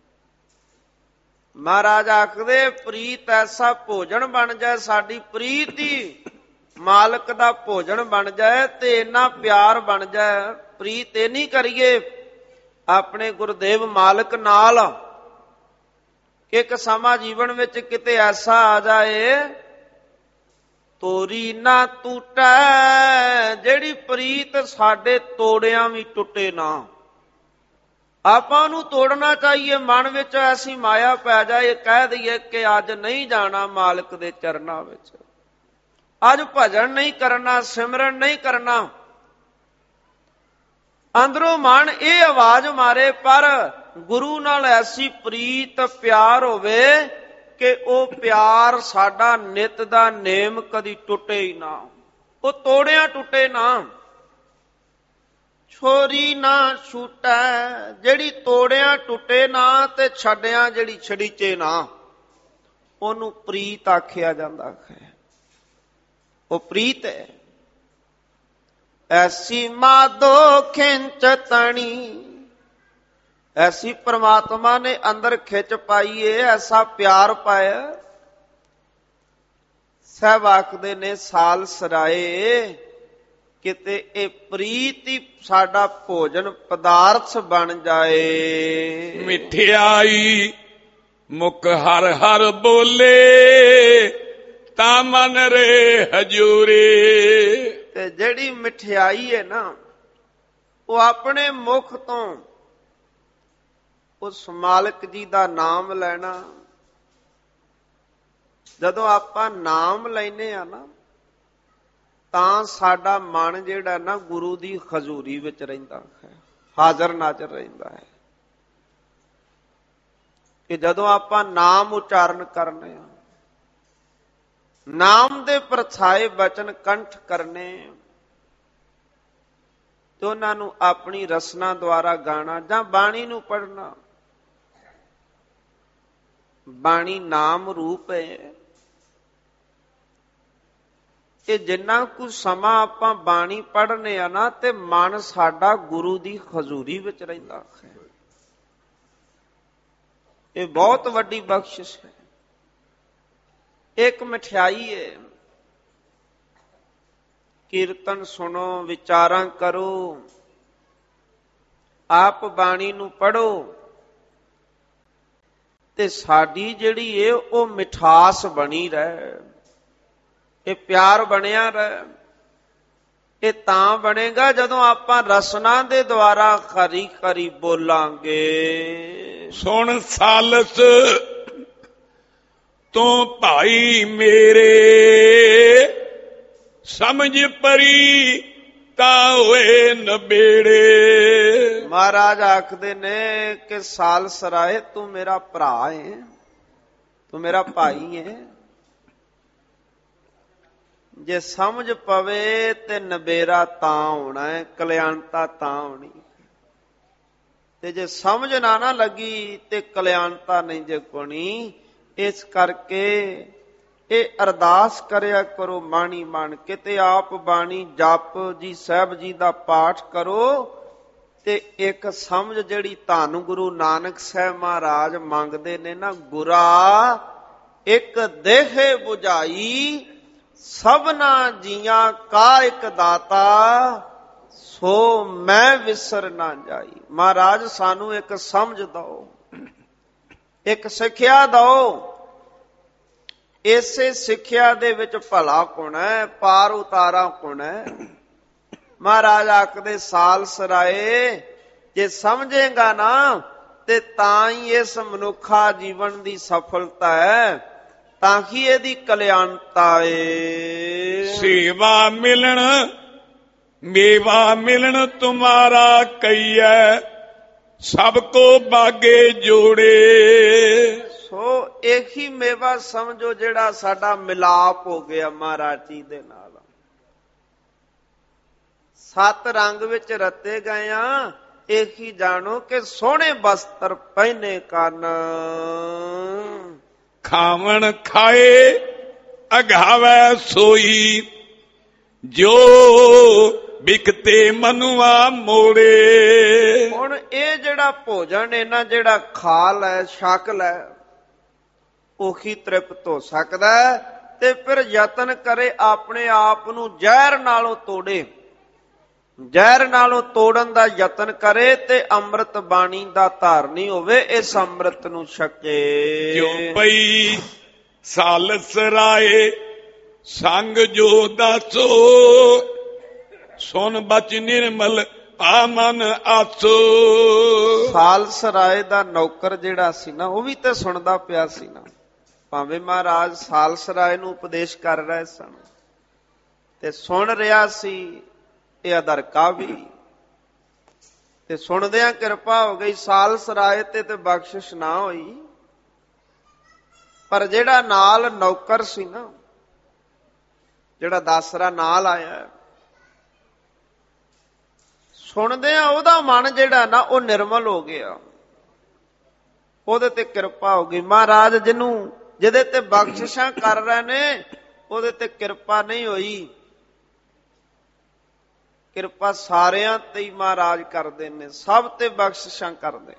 [SPEAKER 1] ਮਹਾਰਾਜ ਆਖਦੇ ਪ੍ਰੀਤ ਐਸਾ ਭੋਜਨ ਬਣ ਜਾਏ, ਸਾਡੀ ਪ੍ਰੀਤ ਹੀ ਮਾਲਕ ਦਾ ਭੋਜਨ ਬਣ ਜਾਏ ਤੇ ਇੰਨਾ ਪਿਆਰ ਬਣ ਜਾਏ। ਪ੍ਰੀਤ ਇਹ ਨਹੀਂ ਕਰੀਏ ਆਪਣੇ ਗੁਰਦੇਵ ਮਾਲਕ ਨਾਲ ਕਿ ਇੱਕ ਸਮਾਂ ਜੀਵਨ ਵਿੱਚ ਕਿਤੇ ਐਸਾ ਆ ਜਾਏ ਤੋਰੀ ਨਾ ਟੁੱਟੈ, ਜਿਹੜੀ ਪ੍ਰੀਤ ਸਾਡੇ ਤੋੜਿਆਂ ਵੀ ਟੁੱਟੇ ਨਾ। ਆਪਾਂ ਨੂੰ ਤੋੜਨਾ ਚਾਹੀਏ, ਮਨ ਵਿੱਚ ਐਸੀ ਮਾਇਆ ਪੈ ਜਾਏ ਕਹਿ ਦਈਏ ਕਿ ਅੱਜ ਨਹੀਂ ਜਾਣਾ ਮਾਲਕ ਦੇ ਚਰਨਾਂ ਵਿੱਚ, ਅੱਜ ਭਜਨ ਨਹੀਂ ਕਰਨਾ, ਸਿਮਰਨ ਨਹੀਂ ਕਰਨਾ। ਅੰਦਰੋਂ ਮਨ ਇਹ ਆਵਾਜ਼ ਮਾਰੇ, ਪਰ ਗੁਰੂ ਨਾਲ ਐਸੀ ਪ੍ਰੀਤ ਪਿਆਰ ਹੋਵੇ ਕਿ ਉਹ ਪਿਆਰ ਸਾਡਾ ਨਿਤ ਦਾ ਨੇਮ ਕਦੀ ਟੁੱਟੇ ਹੀ ਨਾ, ਉਹ ਤੋੜਿਆਂ ਟੁੱਟੇ ਨਾ। ਛੋਰੀ ਨਾ ਛੂਟੈ, ਜਿਹੜੀ ਤੋੜਿਆਂ ਟੁੱਟੇ ਨਾ ਤੇ ਛੱਡਿਆਂ ਜਿਹੜੀ ਛੜੀਚੇ ਨਾ, ਉਹਨੂੰ ਪ੍ਰੀਤ ਆਖਿਆ ਜਾਂਦਾ ਹੈ। ਉਹ ਪ੍ਰੀਤ ਹੈ। ਐਸੀ ਮਾਧੋ ਖਿੰਚ ਤਣੀ, ਐਸੀ ਪ੍ਰਮਾਤਮਾ ਨੇ ਅੰਦਰ ਖਿੱਚ ਪਾਈ ਏ, ਐਸਾ ਪਿਆਰ ਪਾਇਆ। ਸਹਿਬ ਆਖਦੇ ਨੇ ਸਾਲ ਸਰਾਏ ਕਿਤੇ ਇਹ ਪ੍ਰੀਤ ਹੀ ਸਾਡਾ ਭੋਜਨ ਪਦਾਰਥ ਬਣ ਜਾਏ।
[SPEAKER 2] ਮਿਠਿਆਈ ਮੁਖ ਹਰ ਹਰ ਬੋਲੇ, ਤਾਂ ਮਨ ਰੇ ਹਜੂਰੇ।
[SPEAKER 1] ਤੇ ਜਿਹੜੀ ਮਠਿਆਈ ਹੈ ਨਾ, ਉਹ ਆਪਣੇ ਮੁਖ ਤੋਂ ਉਸ ਮਾਲਕ ਜੀ ਦਾ ਨਾਮ ਲੈਣਾ। ਜਦੋਂ ਆਪਾਂ ਨਾਮ ਲੈਨੇ ਆ ਨਾ, ਤਾਂ ਸਾਡਾ ਮਨ ਜਿਹੜਾ ਨਾ ਗੁਰੂ ਦੀ ਹਜ਼ੂਰੀ ਵਿੱਚ ਰਹਿੰਦਾ ਹੈ, ਹਾਜ਼ਰ ਨਾਜ਼ਰ ਰਹਿੰਦਾ ਹੈ। ਕਿ ਜਦੋਂ ਆਪਾਂ ਨਾਮ ਉਚਾਰਨ ਕਰਨੇ ਆ, ਨਾਮ ਦੇ ਪਰਛਾਏ ਬਚਨ ਕੰਠ ਕਰਨੇ, ਤੇ ਉਹਨਾਂ ਨੂੰ ਆਪਣੀ ਰਸਨਾ ਦੁਆਰਾ ਗਾਣਾ ਜਾਂ ਬਾਣੀ ਨੂੰ ਪੜ੍ਹਨਾ। ਬਾਣੀ ਨਾਮ ਰੂਪ ਹੈ। ਕਿ ਜਿੰਨਾ ਕੁ ਸਮਾਂ ਆਪਾਂ ਬਾਣੀ ਪੜ੍ਹਨੇ ਆ ਨਾ, ਤੇ ਮਨ ਸਾਡਾ ਗੁਰੂ ਦੀ ਹਜ਼ੂਰੀ ਵਿੱਚ ਰਹਿੰਦਾ ਹੈ। ਇਹ ਬਹੁਤ ਵੱਡੀ ਬਖਸ਼ਿਸ਼ ਹੈ, ਇੱਕ ਮਠਿਆਈ ਹੈ। ਕੀਰਤਨ ਸੁਣੋ, ਵਿਚਾਰਾਂ ਕਰੋ, ਆਪ ਬਾਣੀ ਨੂੰ ਪੜ੍ਹੋ, ਤੇ ਸਾਡੀ ਜਿਹੜੀ ਹੈ ਉਹ ਮਿਠਾਸ ਬਣੀ ਰਹੇ, ਇਹ ਪਿਆਰ ਬਣਿਆ ਰਹੇ। ਇਹ ਤਾਂ ਬਣੇਗਾ ਜਦੋਂ ਆਪਾਂ ਰਸਨਾ ਦੇ ਦੁਆਰਾ ਖਰੀ ਖਰੀ ਬੋਲਾਂਗੇ।
[SPEAKER 2] ਸੁਣ ਸਾਲਸ ਤੂੰ ਭਾਈ ਮੇਰੇ ਸਮਝ ਪਰੀ ਤਾਂ ਹੋਏ ਨਬੇੜੇ।
[SPEAKER 1] ਮਹਾਰਾਜ ਆਖਦੇ ਨੇ ਕਿ ਸਾਲਸਰਾਏ ਤੂੰ ਮੇਰਾ ਭਰਾ ਹੈ, ਤੂੰ ਮੇਰਾ ਭਾਈ ਹੈ। ਜੇ ਸਮਝ ਪਵੇ ਤੇ ਨਬੇਰਾ ਤਾਂ ਹੋਣਾ ਹੈ, ਕਲਿਆਣਤਾ ਤਾਂ ਹੋਣੀ। ਤੇ ਜੇ ਸਮਝ ਨਾ ਨਾ ਲੱਗੀ ਤੇ ਕਲਿਆਣਤਾ ਨਹੀਂ ਜੇ ਕੋਣੀ। ਇਸ ਕਰਕੇ ਇਹ ਅਰਦਾਸ ਕਰਿਆ ਕਰੋ ਬਾਣੀ ਬਣ ਕੇ, ਤੇ ਆਪ ਬਾਣੀ ਜਪ ਜੀ ਸਾਹਿਬ ਜੀ ਦਾ ਪਾਠ ਕਰੋ। ਤੇ ਇੱਕ ਸਮਝ ਜਿਹੜੀ ਧੰਨ ਗੁਰੂ ਨਾਨਕ ਸਾਹਿਬ ਮਹਾਰਾਜ ਮੰਗਦੇ ਨੇ ਨਾ, ਗੁਰਾ ਇੱਕ ਦੇਹ 부ਝਾਈ ਸਭਨਾ ਜੀਆਂ ਕਾ ਇੱਕ ਦਾਤਾ, ਸੋ ਮੈਂ ਵਿਸਰ ਨਾ ਜਾਈ। ਮਹਾਰਾਜ ਸਾਨੂੰ ਇੱਕ ਸਮਝ ਦਿਓ, ਇੱਕ ਸਿੱਖਿਆ ਦਿਓ। ਇਸੇ ਸਿੱਖਿਆ ਦੇ ਵਿੱਚ ਭਲਾ ਗੁਣ ਹੈ, ਪਾਰ ਉਤਾਰਾ ਗੁਣ ਹੈ। ਮਹਾਰਾਜ ਆਖਦੇ ਸਾਲਸਰਾਏ ਜੇ ਸਮਝੇਗਾ ਨਾ ਤੇ ਤਾਂ ਹੀ ਇਸ ਮਨੁੱਖਾ ਜੀਵਨ ਦੀ ਸਫਲਤਾ ਹੈ, ਤਾਂ ਹੀ ਇਹਦੀ ਕਲਿਆਣਤਾ ਏ।
[SPEAKER 2] ਸੇਵਾ ਮਿਲਣ ਮੇਵਾ ਮਿਲਣ ਤੁਮਾਰਾ ਕਈਐ, ਸਭ ਕੋ ਬਾਗੇ ਜੋੜੇ।
[SPEAKER 1] ਸੋ ਇਹੀ ਮੇਵਾ ਸਮਝੋ ਜਿਹੜਾ ਸਾਡਾ ਮਿਲਾਪ ਹੋ ਗਿਆ ਮਹਾਰਾਜ ਜੀ ਦੇ ਨਾਲ। ਸੱਤ ਰੰਗ ਵਿੱਚ ਰਤੇ ਗਏ ਆ, ਇਹੀ ਜਾਣੋ ਕਿ ਸੋਹਣੇ ਬਸਤਰ ਪਹਿਨੇ ਕੰਨ।
[SPEAKER 2] ਖਾਵਣ ਖਾਏ ਅਗਾਵੈ ਸੋਈ, ਜੋ ਬਿਕਤੇ ਮਨੁਆ ਮੋੜੇ।
[SPEAKER 1] ਹੁਣ ਇਹ ਜਿਹੜਾ ਭੋਜਨ ਹੈ ਨਾ, ਜਿਹੜਾ ਖਾ ਲੈ ਛਕ ਲੈ, ਉਹੀ ਤ੍ਰਿਪਤ ਹੋ ਸਕਦਾ। ਤੇ ਫਿਰ ਯਤਨ ਕਰੇ ਆਪਣੇ ਆਪ ਨੂੰ ਜ਼ਹਿਰ ਨਾਲੋਂ ਤੋੜੇ, ਜ਼ਹਿਰ ਨਾਲੋਂ ਤੋੜਨ ਦਾ ਯਤਨ ਕਰੇ ਤੇ ਅੰਮ੍ਰਿਤ ਬਾਣੀ ਦਾ ਧਾਰਨੀ ਹੋਵੇ, ਇਸ ਅੰਮ੍ਰਿਤ ਨੂੰ ਛਕੇ।
[SPEAKER 2] ਜੋ ਪਈ ਸਾਲਸਰਾਏ ਸੰਗ ਜੋ ਦਾਸੋ, ਸੁਨ ਬਚ ਨਿਰਮਲ ਆ ਮਨ ਆਸੋ।
[SPEAKER 1] ਸਾਲਸਰਾਏ ਦਾ ਨੌਕਰ ਜਿਹੜਾ ਸੀ ਨਾ, ਉਹ ਵੀ ਤੇ ਸੁਣਦਾ ਪਿਆ ਸੀ ਨਾ। ਭਾਵੇਂ ਮਹਾਰਾਜ ਸਾਲਸਰਾਏ ਨੂੰ ਉਪਦੇਸ਼ ਕਰ ਰਹੇ ਸਨ ਤੇ ਸੁਣ ਰਿਹਾ ਸੀ, ਇਹ ਅਦਰਕਾ ਵੀ। ਤੇ ਸੁਣਦਿਆਂ ਕਿਰਪਾ ਹੋ ਗਈ, ਸਾਲਸਰਾਏ ਤੇ ਤੇ ਬਖਸ਼ਿਸ਼ ਨਾ ਹੋਈ। ਪਰ ਜਿਹੜਾ ਨਾਲ ਨੌਕਰ ਸੀ ਨਾ, ਜਿਹੜਾ ਦਾਸਰਾ ਨਾਲ ਆਇਆ, ਸੁਣਦਿਆਂ ਉਹਦਾ ਮਨ ਜਿਹੜਾ ਨਾ ਉਹ ਨਿਰਮਲ ਹੋ ਗਿਆ, ਉਹਦੇ ਤੇ ਕਿਰਪਾ ਹੋ ਗਈ। ਮਹਾਰਾਜ ਜਿਹਨੂੰ ਜਿਹਦੇ ਤੇ ਬਖਸ਼ਿਸ਼ਾਂ ਕਰ ਰਹੇ ਨੇ, ਉਹਦੇ ਤੇ ਕਿਰਪਾ ਨਹੀਂ ਹੋਈ। ਕਿਰਪਾ ਸਾਰਿਆਂ ਤੇ ਹੀ ਮਹਾਰਾਜ ਕਰਦੇ ਨੇ, ਸਭ ਤੇ ਬਖਸ਼ਿਸ਼ਾਂ ਕਰਦੇ।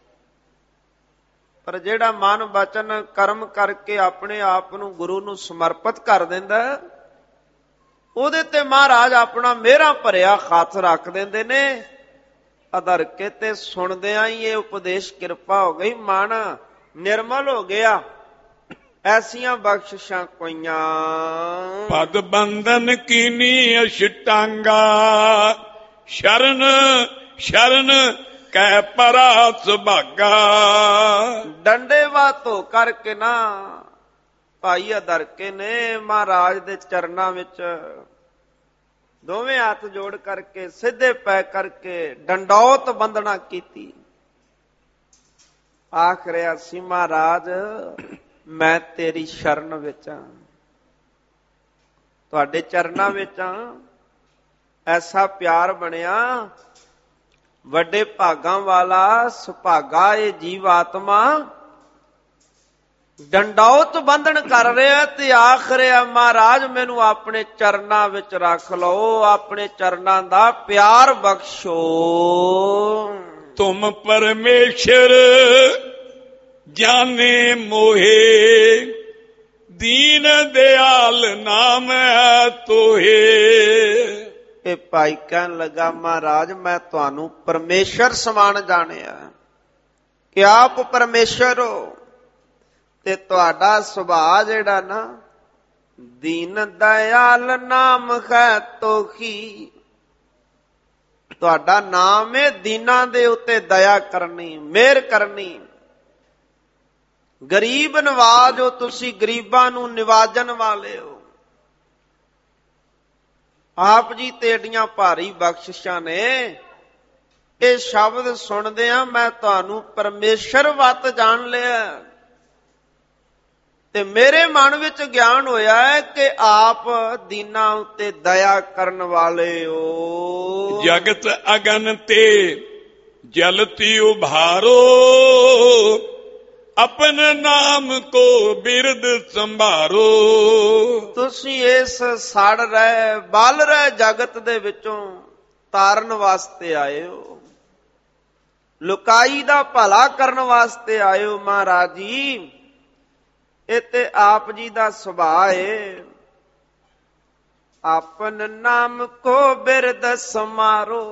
[SPEAKER 1] ਪਰ ਜਿਹੜਾ ਮਨ ਬਚਨ ਕਰਮ ਕਰਕੇ ਆਪਣੇ ਆਪ ਨੂੰ ਗੁਰੂ ਨੂੰ ਸਮਰਪਿਤ ਕਰ ਦਿੰਦਾ, ਉਹਦੇ ਤੇ ਮਹਾਰਾਜ ਆਪਣਾ ਮਿਹਰਾਂ ਭਰਿਆ ਹੱਥ ਰੱਖ ਦਿੰਦੇ ਨੇ। ਅਧਰ ਕੇ ਤੇ ਸੁਣਦਿਆਂ ਹੀ ਇਹ ਉਪਦੇਸ਼ ਕਿਰਪਾ ਹੋ ਗਈ, ਮਨ ਨਿਰਮਲ ਹੋ ਗਿਆ। ਐਸੀਆਂ ਬਖਸ਼ਿਸ਼ਾਂ ਕੋਈਆਂ।
[SPEAKER 2] ਪਦ ਬੰਧਨ ਕੀਨੀ ਅਸ਼ਟਾਂਗਾ, ਸ਼ਰਨ ਸ਼ਰਨ ਕਹਿ ਪਰਾ ਸੁਭਾਗਾ।
[SPEAKER 1] ਡੰਡੇ ਵਾਤੋਂ ਕਰਕੇ ਨਾ ਭਾਈ ਅਦਰਕੇ ਨੇ ਮਹਾਰਾਜ ਦੇ ਚਰਨਾਂ ਵਿੱਚ ਦੋਵੇਂ ਹੱਥ ਜੋੜ ਕਰਕੇ, ਸਿੱਧੇ ਪੈ ਕਰਕੇ ਡੰਡੌਤ ਬੰਦਨਾ ਕੀਤੀ। ਆਖ ਰਿਹਾ ਸੀ, ਮਹਾਰਾਜ ਮੈਂ ਤੇਰੀ ਸ਼ਰਨ ਵਿੱਚ ਹਾਂ, ਤੁਹਾਡੇ ਚਰਨਾਂ ਵਿੱਚ ਹਾਂ। ਐਸਾ ਪਿਆਰ ਬਣਿਆ, ਵੱਡੇ ਭਾਗਾਂ ਵਾਲਾ ਸੁਭਾਗਾ ਇਹ ਜੀਵ ਆਤਮਾ ਡੰਡੌਤ ਬੰਧਨ ਕਰ ਰਿਹਾ ਤੇ ਆਖ ਰਿਹਾ, ਮਹਾਰਾਜ ਮੈਨੂੰ ਆਪਣੇ ਚਰਨਾਂ ਵਿੱਚ ਰੱਖ ਲਓ, ਆਪਣੇ ਚਰਨਾਂ ਦਾ ਪਿਆਰ ਬਖਸ਼ੋ।
[SPEAKER 2] ਤੁਮ ਪਰਮੇਸ਼ਰ ਜਾਣੇ ਮੋਹੇ, ਦੀਨ ਦਿਆਲ ਨਾਮ ਹੈ ਤੋਹੇ।
[SPEAKER 1] ਇਹ ਭਾਈ ਕਹਿਣ ਲੱਗਾ, ਮਹਾਰਾਜ ਮੈਂ ਤੁਹਾਨੂੰ ਪਰਮੇਸ਼ਰ ਸਮਾਨ ਜਾਣਿਆ ਕਿ ਆਪ ਪਰਮੇਸ਼ਰ ਹੋ, ਤੇ ਤੁਹਾਡਾ ਸੁਭਾਅ ਜਿਹੜਾ ਨਾ ਦੀਨ ਦਿਆਲ ਨਾਮ ਹੈ ਤੋਹੀ। ਤੁਹਾਡਾ ਨਾਮ ਹੈ ਦੀਨਾਂ ਦੇ ਉੱਤੇ ਦਇਆ ਕਰਨੀ, ਮਿਹਰ ਕਰਨੀ। ਗਰੀਬ ਨਵਾਜ ਹੋ ਤੁਸੀਂ, ਗਰੀਬਾਂ ਨੂੰ ਨਿਵਾਜਣ ਵਾਲੇ ਹੋ। ਆਪ ਜੀ ਤੇ ਏਡੀਆਂ ਭਾਰੀ ਬਖਸ਼ਿਸ਼ਾਂ ਨੇ। ਇਹ ਸ਼ਬਦ ਸੁਣਦਿਆਂ ਮੈਂ ਤੁਹਾਨੂੰ ਪਰਮੇਸ਼ਰ ਵੱਤ ਜਾਣ ਲਿਆ ਤੇ ਮੇਰੇ ਮਨ ਵਿੱਚ ਗਿਆਨ ਹੋਇਆ ਹੈ ਕਿ ਆਪ ਦੀਨਾਂ ਉੱਤੇ ਦਇਆ ਕਰਨ ਵਾਲੇ ਹੋ।
[SPEAKER 2] ਜਗਤ ਅਗਨ ਤੇ ਜਲਤੀ ਉਭਾਰੋ, ਆਪਣੇ ਨਾਮ ਕੋ ਬਿਰਦ ਸੰਭਾਰੋ।
[SPEAKER 1] ਤੁਸੀਂ ਇਸ ਸੜ ਰਹੇ ਬਲ ਰਹੇ ਜਗਤ ਦੇ ਵਿੱਚੋਂ ਤਾਰਨ ਵਾਸਤੇ ਆਏ ਹੋ, ਲੁਕਾਈ ਦਾ ਭਲਾ ਕਰਨ ਵਾਸਤੇ ਆਏ ਹੋ। ਮਹਾਰਾਜ ਜੀ, ਇਹ ਤੇ ਆਪ ਜੀ ਦਾ ਸੁਭਾਅ ਏ। ਆਪਨ ਨਾਮ ਕੋ ਬਿਰਦ ਸਮਾਰੋ।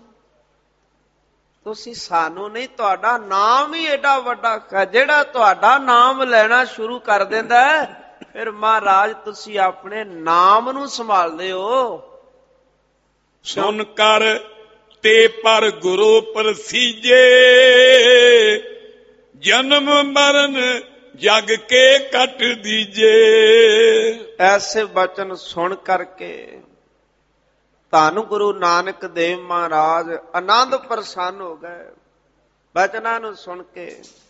[SPEAKER 1] ਤੁਸੀਂ ਸਾਨੂੰ ਨਹੀਂ, ਤੁਹਾਡਾ ਨਾਮ ਹੀ ਏਡਾ ਵੱਡਾ ਹੈ। ਜਿਹੜਾ ਤੁਹਾਡਾ ਨਾਮ ਲੈਣਾ ਸ਼ੁਰੂ ਕਰ ਦਿੰਦਾ ਫਿਰ ਮਹਾਰਾਜ ਤੁਸੀਂ ਆਪਣੇ ਨਾਮ ਨੂੰ ਸੰਭਾਲਦੇ ਹੋ।
[SPEAKER 2] ਸੁਨ ਕਰ ਤੇ ਪਰ ਗੁਰੂ ਪ੍ਰਸੀਜੇ, ਜਨਮ ਮਰਨ ਜਗ ਕੇ ਕੱਟ ਦੀਜੇ।
[SPEAKER 1] ਐਸੇ ਬਚਨ ਸੁਣ ਕਰਕੇ ਧੰਨ ਗੁਰੂ ਨਾਨਕ ਦੇਵ ਮਹਾਰਾਜ ਆਨੰਦ ਪ੍ਰਸੰਨ ਹੋ ਗਏ ਬਚਨਾਂ ਨੂੰ ਸੁਣ ਕੇ।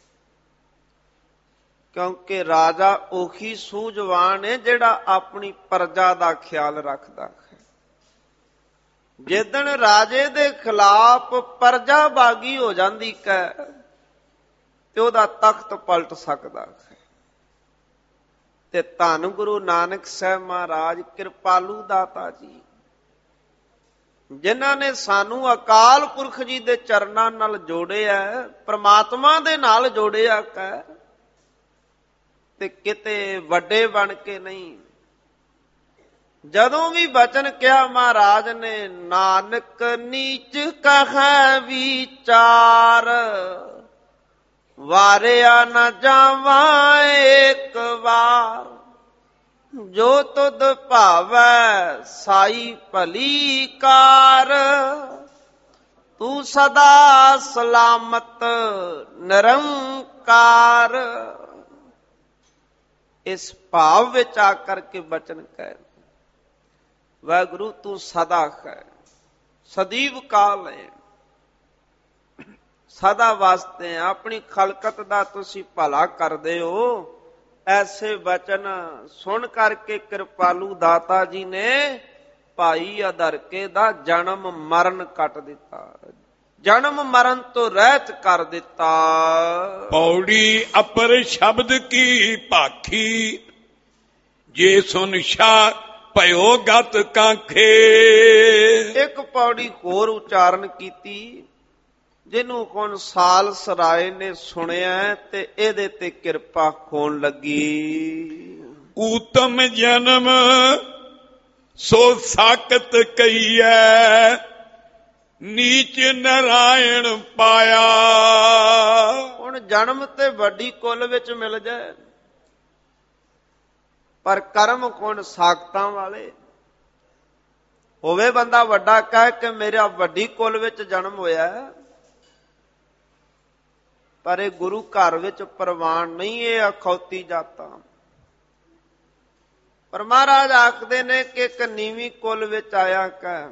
[SPEAKER 1] ਕਿਉਂਕਿ ਰਾਜਾ ਉਹੀ ਸੂਝਵਾਨ ਹੈ ਜਿਹੜਾ ਆਪਣੀ ਪ੍ਰਜਾ ਦਾ ਖਿਆਲ ਰੱਖਦਾ ਹੈ। ਜਿੱਦਣ ਰਾਜੇ ਦੇ ਖਿਲਾਫ ਪ੍ਰਜਾ ਬਾਗੀ ਹੋ ਜਾਂਦੀ ਹੈ ਤੇ ਉਹਦਾ ਤਖਤ ਪਲਟ ਸਕਦਾ ਹੈ। ਤੇ ਧੰਨ ਗੁਰੂ ਨਾਨਕ ਸਾਹਿਬ ਮਹਾਰਾਜ ਕਿਰਪਾਲੂ ਦਾਤਾ ਜੀ, ਜਿਨ੍ਹਾਂ ਨੇ ਸਾਨੂੰ ਅਕਾਲ ਪੁਰਖ ਜੀ ਦੇ ਚਰਨਾਂ ਨਾਲ ਜੋੜਿਆ, ਪ੍ਰਮਾਤਮਾ ਦੇ ਨਾਲ ਜੋੜਿਆ ਹੈ, ਤੇ ਕਿਤੇ ਵੱਡੇ ਬਣ ਕੇ ਨਹੀਂ। ਜਦੋਂ ਵੀ ਬਚਨ ਕਿਹਾ ਮਹਾਰਾਜ ਨੇ, ਨਾਨਕ ਨੀਚ ਕਹੈ ਵਿਚਾਰ, ਵਾਰਿਆ ਨਾ ਜਾਵਾਂ ਏਕ ਵਾਰ। ਜੋ ਤੁਧ ਭਾਵੈ ਸਾਈ ਭਲੀ ਕਾਰ, ਤੂੰ ਸਦਾ ਸਲਾਮਤ ਨਿਰੰਕਾਰ। ਇਸ ਭਾਵ ਵਿੱਚ ਆ ਕਰਕੇ ਬਚਨ ਕਹਿ, ਵਾਹਿਗੁਰੂ ਤੂੰ ਸਦਾ ਹੈ, ਸਦੀਵ ਕਾਲ ਹੈ, ਸਦਾ ਵਾਸਤੇ ਆਪਣੀ ਖਲਕਤ ਦਾ ਤੁਸੀਂ ਭਲਾ ਕਰਦੇ ਹੋ। ਐਸੇ ਬਚਨ ਸੁਣ ਕਰਕੇ ਕਿਰਪਾਲੂ ਦਾਤਾ ਜੀ ਨੇ ਭਾਈ ਅਧਰਕੇ ਦਾ ਜਨਮ ਮਰਨ ਕੱਟ ਦਿੱਤਾ, ਜਨਮ ਮਰਨ ਤੋਂ ਰਹਿਤ ਕਰ ਦਿੱਤਾ।
[SPEAKER 2] ਪੌੜੀ ਅਪਰ ਸ਼ਬਦ ਕੀ ਭਾਖੀ, ਜੇ ਸੁਨ ਸ਼ਾ ਭਇਓ ਗਤ ਕਾਂਖੇ।
[SPEAKER 1] ਇੱਕ ਪੌੜੀ ਹੋਰ ਉਚਾਰਨ ਕੀਤੀ, ਜਿਹਨੂੰ ਹੁਣ ਸਾਲ ਸਰਾਏ ਨੇ ਸੁਣਿਆ ਤੇ ਇਹਦੇ ਤੇ ਕਿਰਪਾ ਹੋਣ ਲੱਗੀ।
[SPEAKER 2] ਊਤਮ ਜਨਮ ਸੋ ਸਾਕਤ ਕਈਐ, ਨੀਚ ਨਾਰਾਇਣ ਪਾਇਆ।
[SPEAKER 1] ਹੁਣ ਜਨਮ ਤੇ ਵੱਡੀ ਕੁੱਲ ਵਿੱਚ ਮਿਲ ਜਾਏ, ਪਰ ਕਰਮ ਕੋਣ ਸਾਖਤਾਂ ਵਾਲੇ ਹੋਵੇ। ਬੰਦਾ ਵੱਡਾ ਕਹਿ ਕੇ ਮੇਰਾ ਵੱਡੀ ਕੁੱਲ ਵਿੱਚ ਜਨਮ ਹੋਇਆ, ਪਰ ਇਹ ਗੁਰੂ ਘਰ ਵਿੱਚ ਪ੍ਰਵਾਨ ਨਹੀਂ, ਇਹ ਅਖੌਤੀ ਜਾਤਾਂ। ਪਰ ਮਹਾਰਾਜ ਆਖਦੇ ਨੇ ਕਿ ਇੱਕ ਨੀਵੀਂ ਕੁੱਲ ਵਿੱਚ ਆਇਆ ਕਹਿ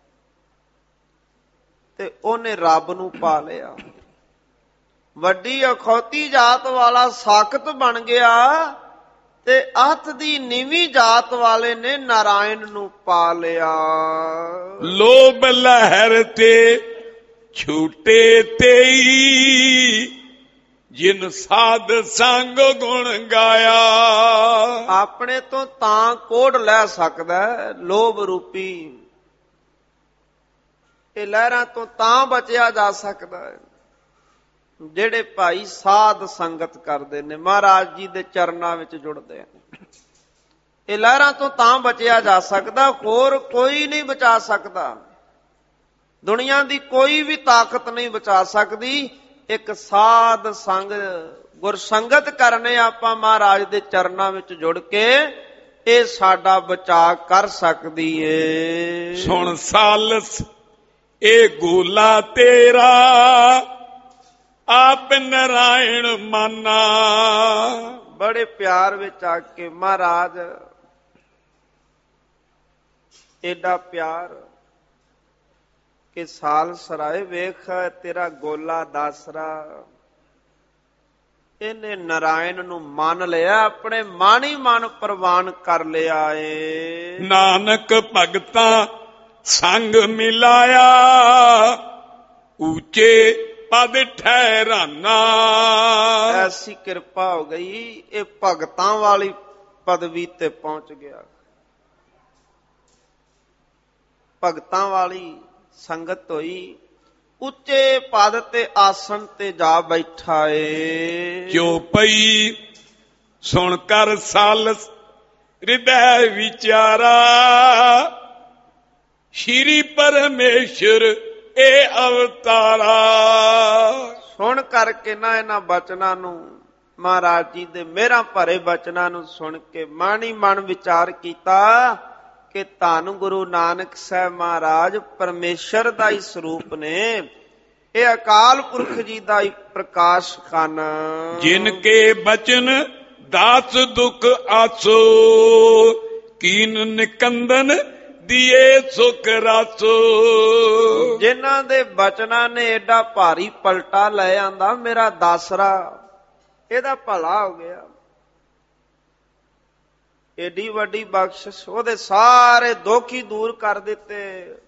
[SPEAKER 1] ਤੇ ਉਹਨੇ ਰੱਬ ਨੂੰ ਪਾ ਲਿਆ। ਵੱਡੀ ਅਖੌਤੀ ਜਾਤ ਵਾਲਾ ਸਾਖਤ ਬਣ ਗਿਆ ਤੇ ਅੱਤ ਦੀ ਨੀਵੀਂ ਜਾਤ ਵਾਲੇ ਨੇ ਨਾਰਾਇਣ ਨੂੰ ਪਾ ਲਿਆ।
[SPEAKER 2] ਲੋਭ ਲਹਿਰ ਤੇ ਛੂਟੇ ਤੇਈ, ਜਿਨ ਸਾਧ ਸੰਗ ਗੁਣ ਗਾਇਆ।
[SPEAKER 1] ਆਪਣੇ ਤੋਂ ਤਾਂ ਕੋੜ ਲੈ ਸਕਦਾ ਲੋਭ ਰੂਪੀ, ਇਹ ਲਹਿਰਾਂ ਤੋਂ ਤਾਂ ਬਚਿਆ ਜਾ ਸਕਦਾ ਹੈ ਜਿਹੜੇ ਭਾਈ ਸਾਧ ਸੰਗਤ ਕਰਦੇ ਨੇ, ਮਹਾਰਾਜ ਜੀ ਦੇ ਚਰਨਾਂ ਵਿੱਚ ਜੁੜਦੇ ਨੇ। ਇਹ ਲਹਿਰਾਂ ਤੋਂ ਤਾਂ ਬਚਿਆ ਜਾ ਸਕਦਾ, ਹੋਰ ਕੋਈ ਨਹੀਂ ਬਚਾ ਸਕਦਾ। ਦੁਨੀਆ ਦੀ ਕੋਈ ਵੀ ਤਾਕਤ ਨਹੀਂ ਬਚਾ ਸਕਦੀ। ਇੱਕ ਸਾਧ ਸੰਗ ਗੁਰਸੰਗਤ ਕਰਨੇ ਆਪਾਂ ਮਹਾਰਾਜ ਦੇ ਚਰਨਾਂ ਵਿੱਚ ਜੁੜ ਕੇ, ਇਹ ਸਾਡਾ ਬਚਾਅ ਕਰ ਸਕਦੀ ਏ।
[SPEAKER 2] ਸੁਣ ਸਾਲਸ ਇਹ ਗੋਲਾ ਤੇਰਾ, ਆਪ ਨਰਾਇਣ ਮਾਨਾ।
[SPEAKER 1] ਬੜੇ ਪਿਆਰ ਵਿੱਚ ਆ ਕੇ ਮਹਾਰਾਜ ਏਡਾ ਪਿਆਰ ਕਿ ਸਾਲ ਸਰਾਏ ਵੇਖ ਤੇਰਾ ਗੋਲਾ ਦਾਸਰਾ। ਇਹਨੇ ਨਰਾਇਣ ਨੂੰ ਮੰਨ ਲਿਆ, ਆਪਣੇ ਮਨ ਹੀ ਮਨ ਪ੍ਰਵਾਨ ਕਰ ਲਿਆ ਏ।
[SPEAKER 2] ਨਾਨਕ ਭਗਤਾਂ ਸੰਗ ਮਿਲਾਇਆ, ਉੱਚੇ ਪਦ ਠਹਿਰਾਨਾ।
[SPEAKER 1] ਐਸੀ ਕਿਰਪਾ ਹੋ ਗਈ, ਇਹ ਭਗਤਾਂ ਵਾਲੀ ਪਦਵੀ ਤੇ ਪਹੁੰਚ ਗਿਆ। ਭਗਤਾਂ ਵਾਲੀ ਸੰਗਤ ਹੋਈ, ਉੱਚੇ ਪਦ ਤੇ ਆਸਣ ਤੇ ਜਾ ਬੈਠਾ ਏ।
[SPEAKER 2] ਜੋ ਪਈ ਸੁਣ ਕਰ ਸਾਲਸ ਹਿਰਦੈ ਵਿਚਾਰਾ, ਸ਼੍ਰੀ ਪਰਮੇਸ਼ਰ ਇਹ ਅਵਤਾਰਾ।
[SPEAKER 1] ਸੁਣ ਕਰਕੇ ਨਾ ਇਹਨਾਂ ਬਚਨਾਂ ਨੂੰ, ਮਹਾਰਾਜ ਜੀ ਦੇ ਮਿਹਰਾਂ ਭਰੇ ਬਚਨਾਂ ਨੂੰ ਸੁਣ ਕੇ ਮਨ ਹੀ ਮਨ ਵਿਚਾਰ ਕੀਤਾ ਕਿ ਧੰਨ ਗੁਰੂ ਨਾਨਕ ਸਾਹਿਬ ਮਹਾਰਾਜ ਪਰਮੇਸ਼ਰ ਦਾ ਹੀ ਸਰੂਪ ਨੇ, ਇਹ ਅਕਾਲ ਪੁਰਖ ਜੀ ਦਾ ਹੀ ਪ੍ਰਕਾਸ਼ ਹਨ।
[SPEAKER 2] ਜਿਨ ਕੇ ਬਚਨ ਦਾਸ ਦੁਖ ਆਸੋ, ਕੀਨ ਨਿਕੰਦਨ ਦੀਏ ਸੁਖ ਰਾਸੋ।
[SPEAKER 1] ਜਿਨ੍ਹਾਂ ਦੇ ਬਚਨਾਂ ਨੇ ਏਡਾ ਭਾਰੀ ਪਲਟਾ ਲੈ ਆਂਦਾ, ਮੇਰਾ ਦਾਸਰਾ ਇਹਦਾ ਭਲਾ ਹੋ ਗਿਆ। ਏਡੀ ਵੱਡੀ ਬਖਸ਼ਿਸ਼, ਉਹਦੇ ਸਾਰੇ ਦੁੱਖ ਹੀ ਦੂਰ ਕਰ ਦਿੱਤੇ,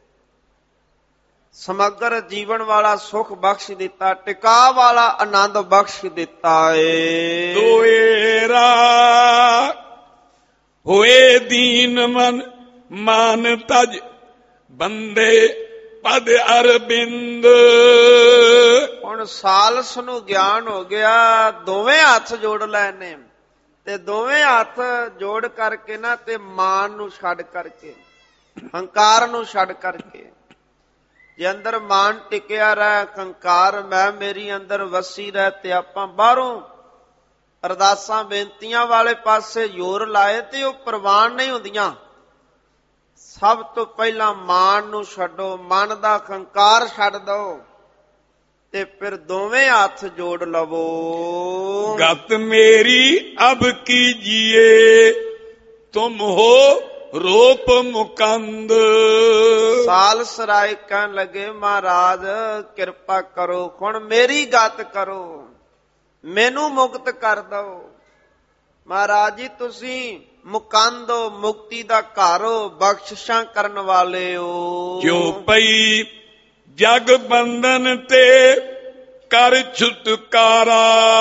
[SPEAKER 1] ਸਮਗਰ ਜੀਵਨ ਵਾਲਾ ਸੁਖ ਬਖਸ਼ ਦਿੱਤਾ, ਟਿਕਾ ਵਾਲਾ ਆਨੰਦ ਬਖਸ਼ ਦਿੱਤਾ ਏ।
[SPEAKER 2] ਦੋਏਰਾ ਹੋਏ ਦੀਨ ਮਨ ਮਾਨ ਤਜ, ਬੰਦੇ ਪਦ ਅਰਬਿੰਦ।
[SPEAKER 1] ਹੁਣ ਸਾਲਸ ਨੂੰ ਗਿਆਨ ਹੋ ਗਿਆ, ਦੋਵੇਂ ਹੱਥ ਜੋੜ ਲੈਣੇ, ਤੇ ਦੋਵੇਂ ਹੱਥ ਜੋੜ ਕਰਕੇ ਨਾ ਤੇ ਮਾਨ ਨੂੰ ਛੱਡ ਕਰਕੇ, ਹੰਕਾਰ ਨੂੰ ਛੱਡ ਕਰਕੇ, ਜੇ ਅੰਦਰ ਮਾਨ ਟਿਕਿਆ ਰਹਿ, ਹੰਕਾਰ ਮੈਂ ਮੇਰੀ ਅੰਦਰ ਵਸੀ ਰਹਿ, ਤੇ ਆਪਾਂ ਬਾਹਰੋਂ ਅਰਦਾਸਾਂ ਬੇਨਤੀਆਂ ਵਾਲੇ ਪਾਸੇ ਜ਼ੋਰ ਲਾਏ ਤੇ ਉਹ ਪ੍ਰਵਾਨ ਨਹੀਂ ਹੁੰਦੀਆਂ। ਸਭ ਤੋਂ ਪਹਿਲਾਂ ਮਾਨ ਨੂੰ ਛੱਡੋ, ਮਨ ਦਾ ਹੰਕਾਰ ਛੱਡ ਦਿਓ, ਤੇ ਫਿਰ ਦੋਵੇਂ ਹੱਥ ਜੋੜ ਲਵੋ।
[SPEAKER 2] ਗਤ ਮੇਰੀ ਅਬ ਕੀਜੀਏ, ਤੁਮ ਹੋ ਰੂਪ ਮੁਕੰਦ।
[SPEAKER 1] ਸਾਲ ਸਰਾਏ ਕਹਿਣ ਲੱਗੇ, ਮਹਾਰਾਜ ਕਿਰਪਾ ਕਰੋ, ਹੁਣ ਮੇਰੀ ਗਤ ਕਰੋ, ਮੈਨੂੰ ਮੁਕਤ ਕਰ ਦਿਓ। ਮਹਾਰਾਜ ਜੀ ਤੁਸੀਂ ਮੁਕੰਦ ਹੋ, ਮੁਕਤੀ ਦਾ ਘਰ ਹੋ, ਬਖਸ਼ਿਸ਼ਾਂ ਕਰਨ ਵਾਲੇ ਹੋ।
[SPEAKER 2] ਜੋ ਪਈ ਜਗ ਬੰਧਨ ਤੇ ਕਰ ਛੁਟਕਾਰਾ,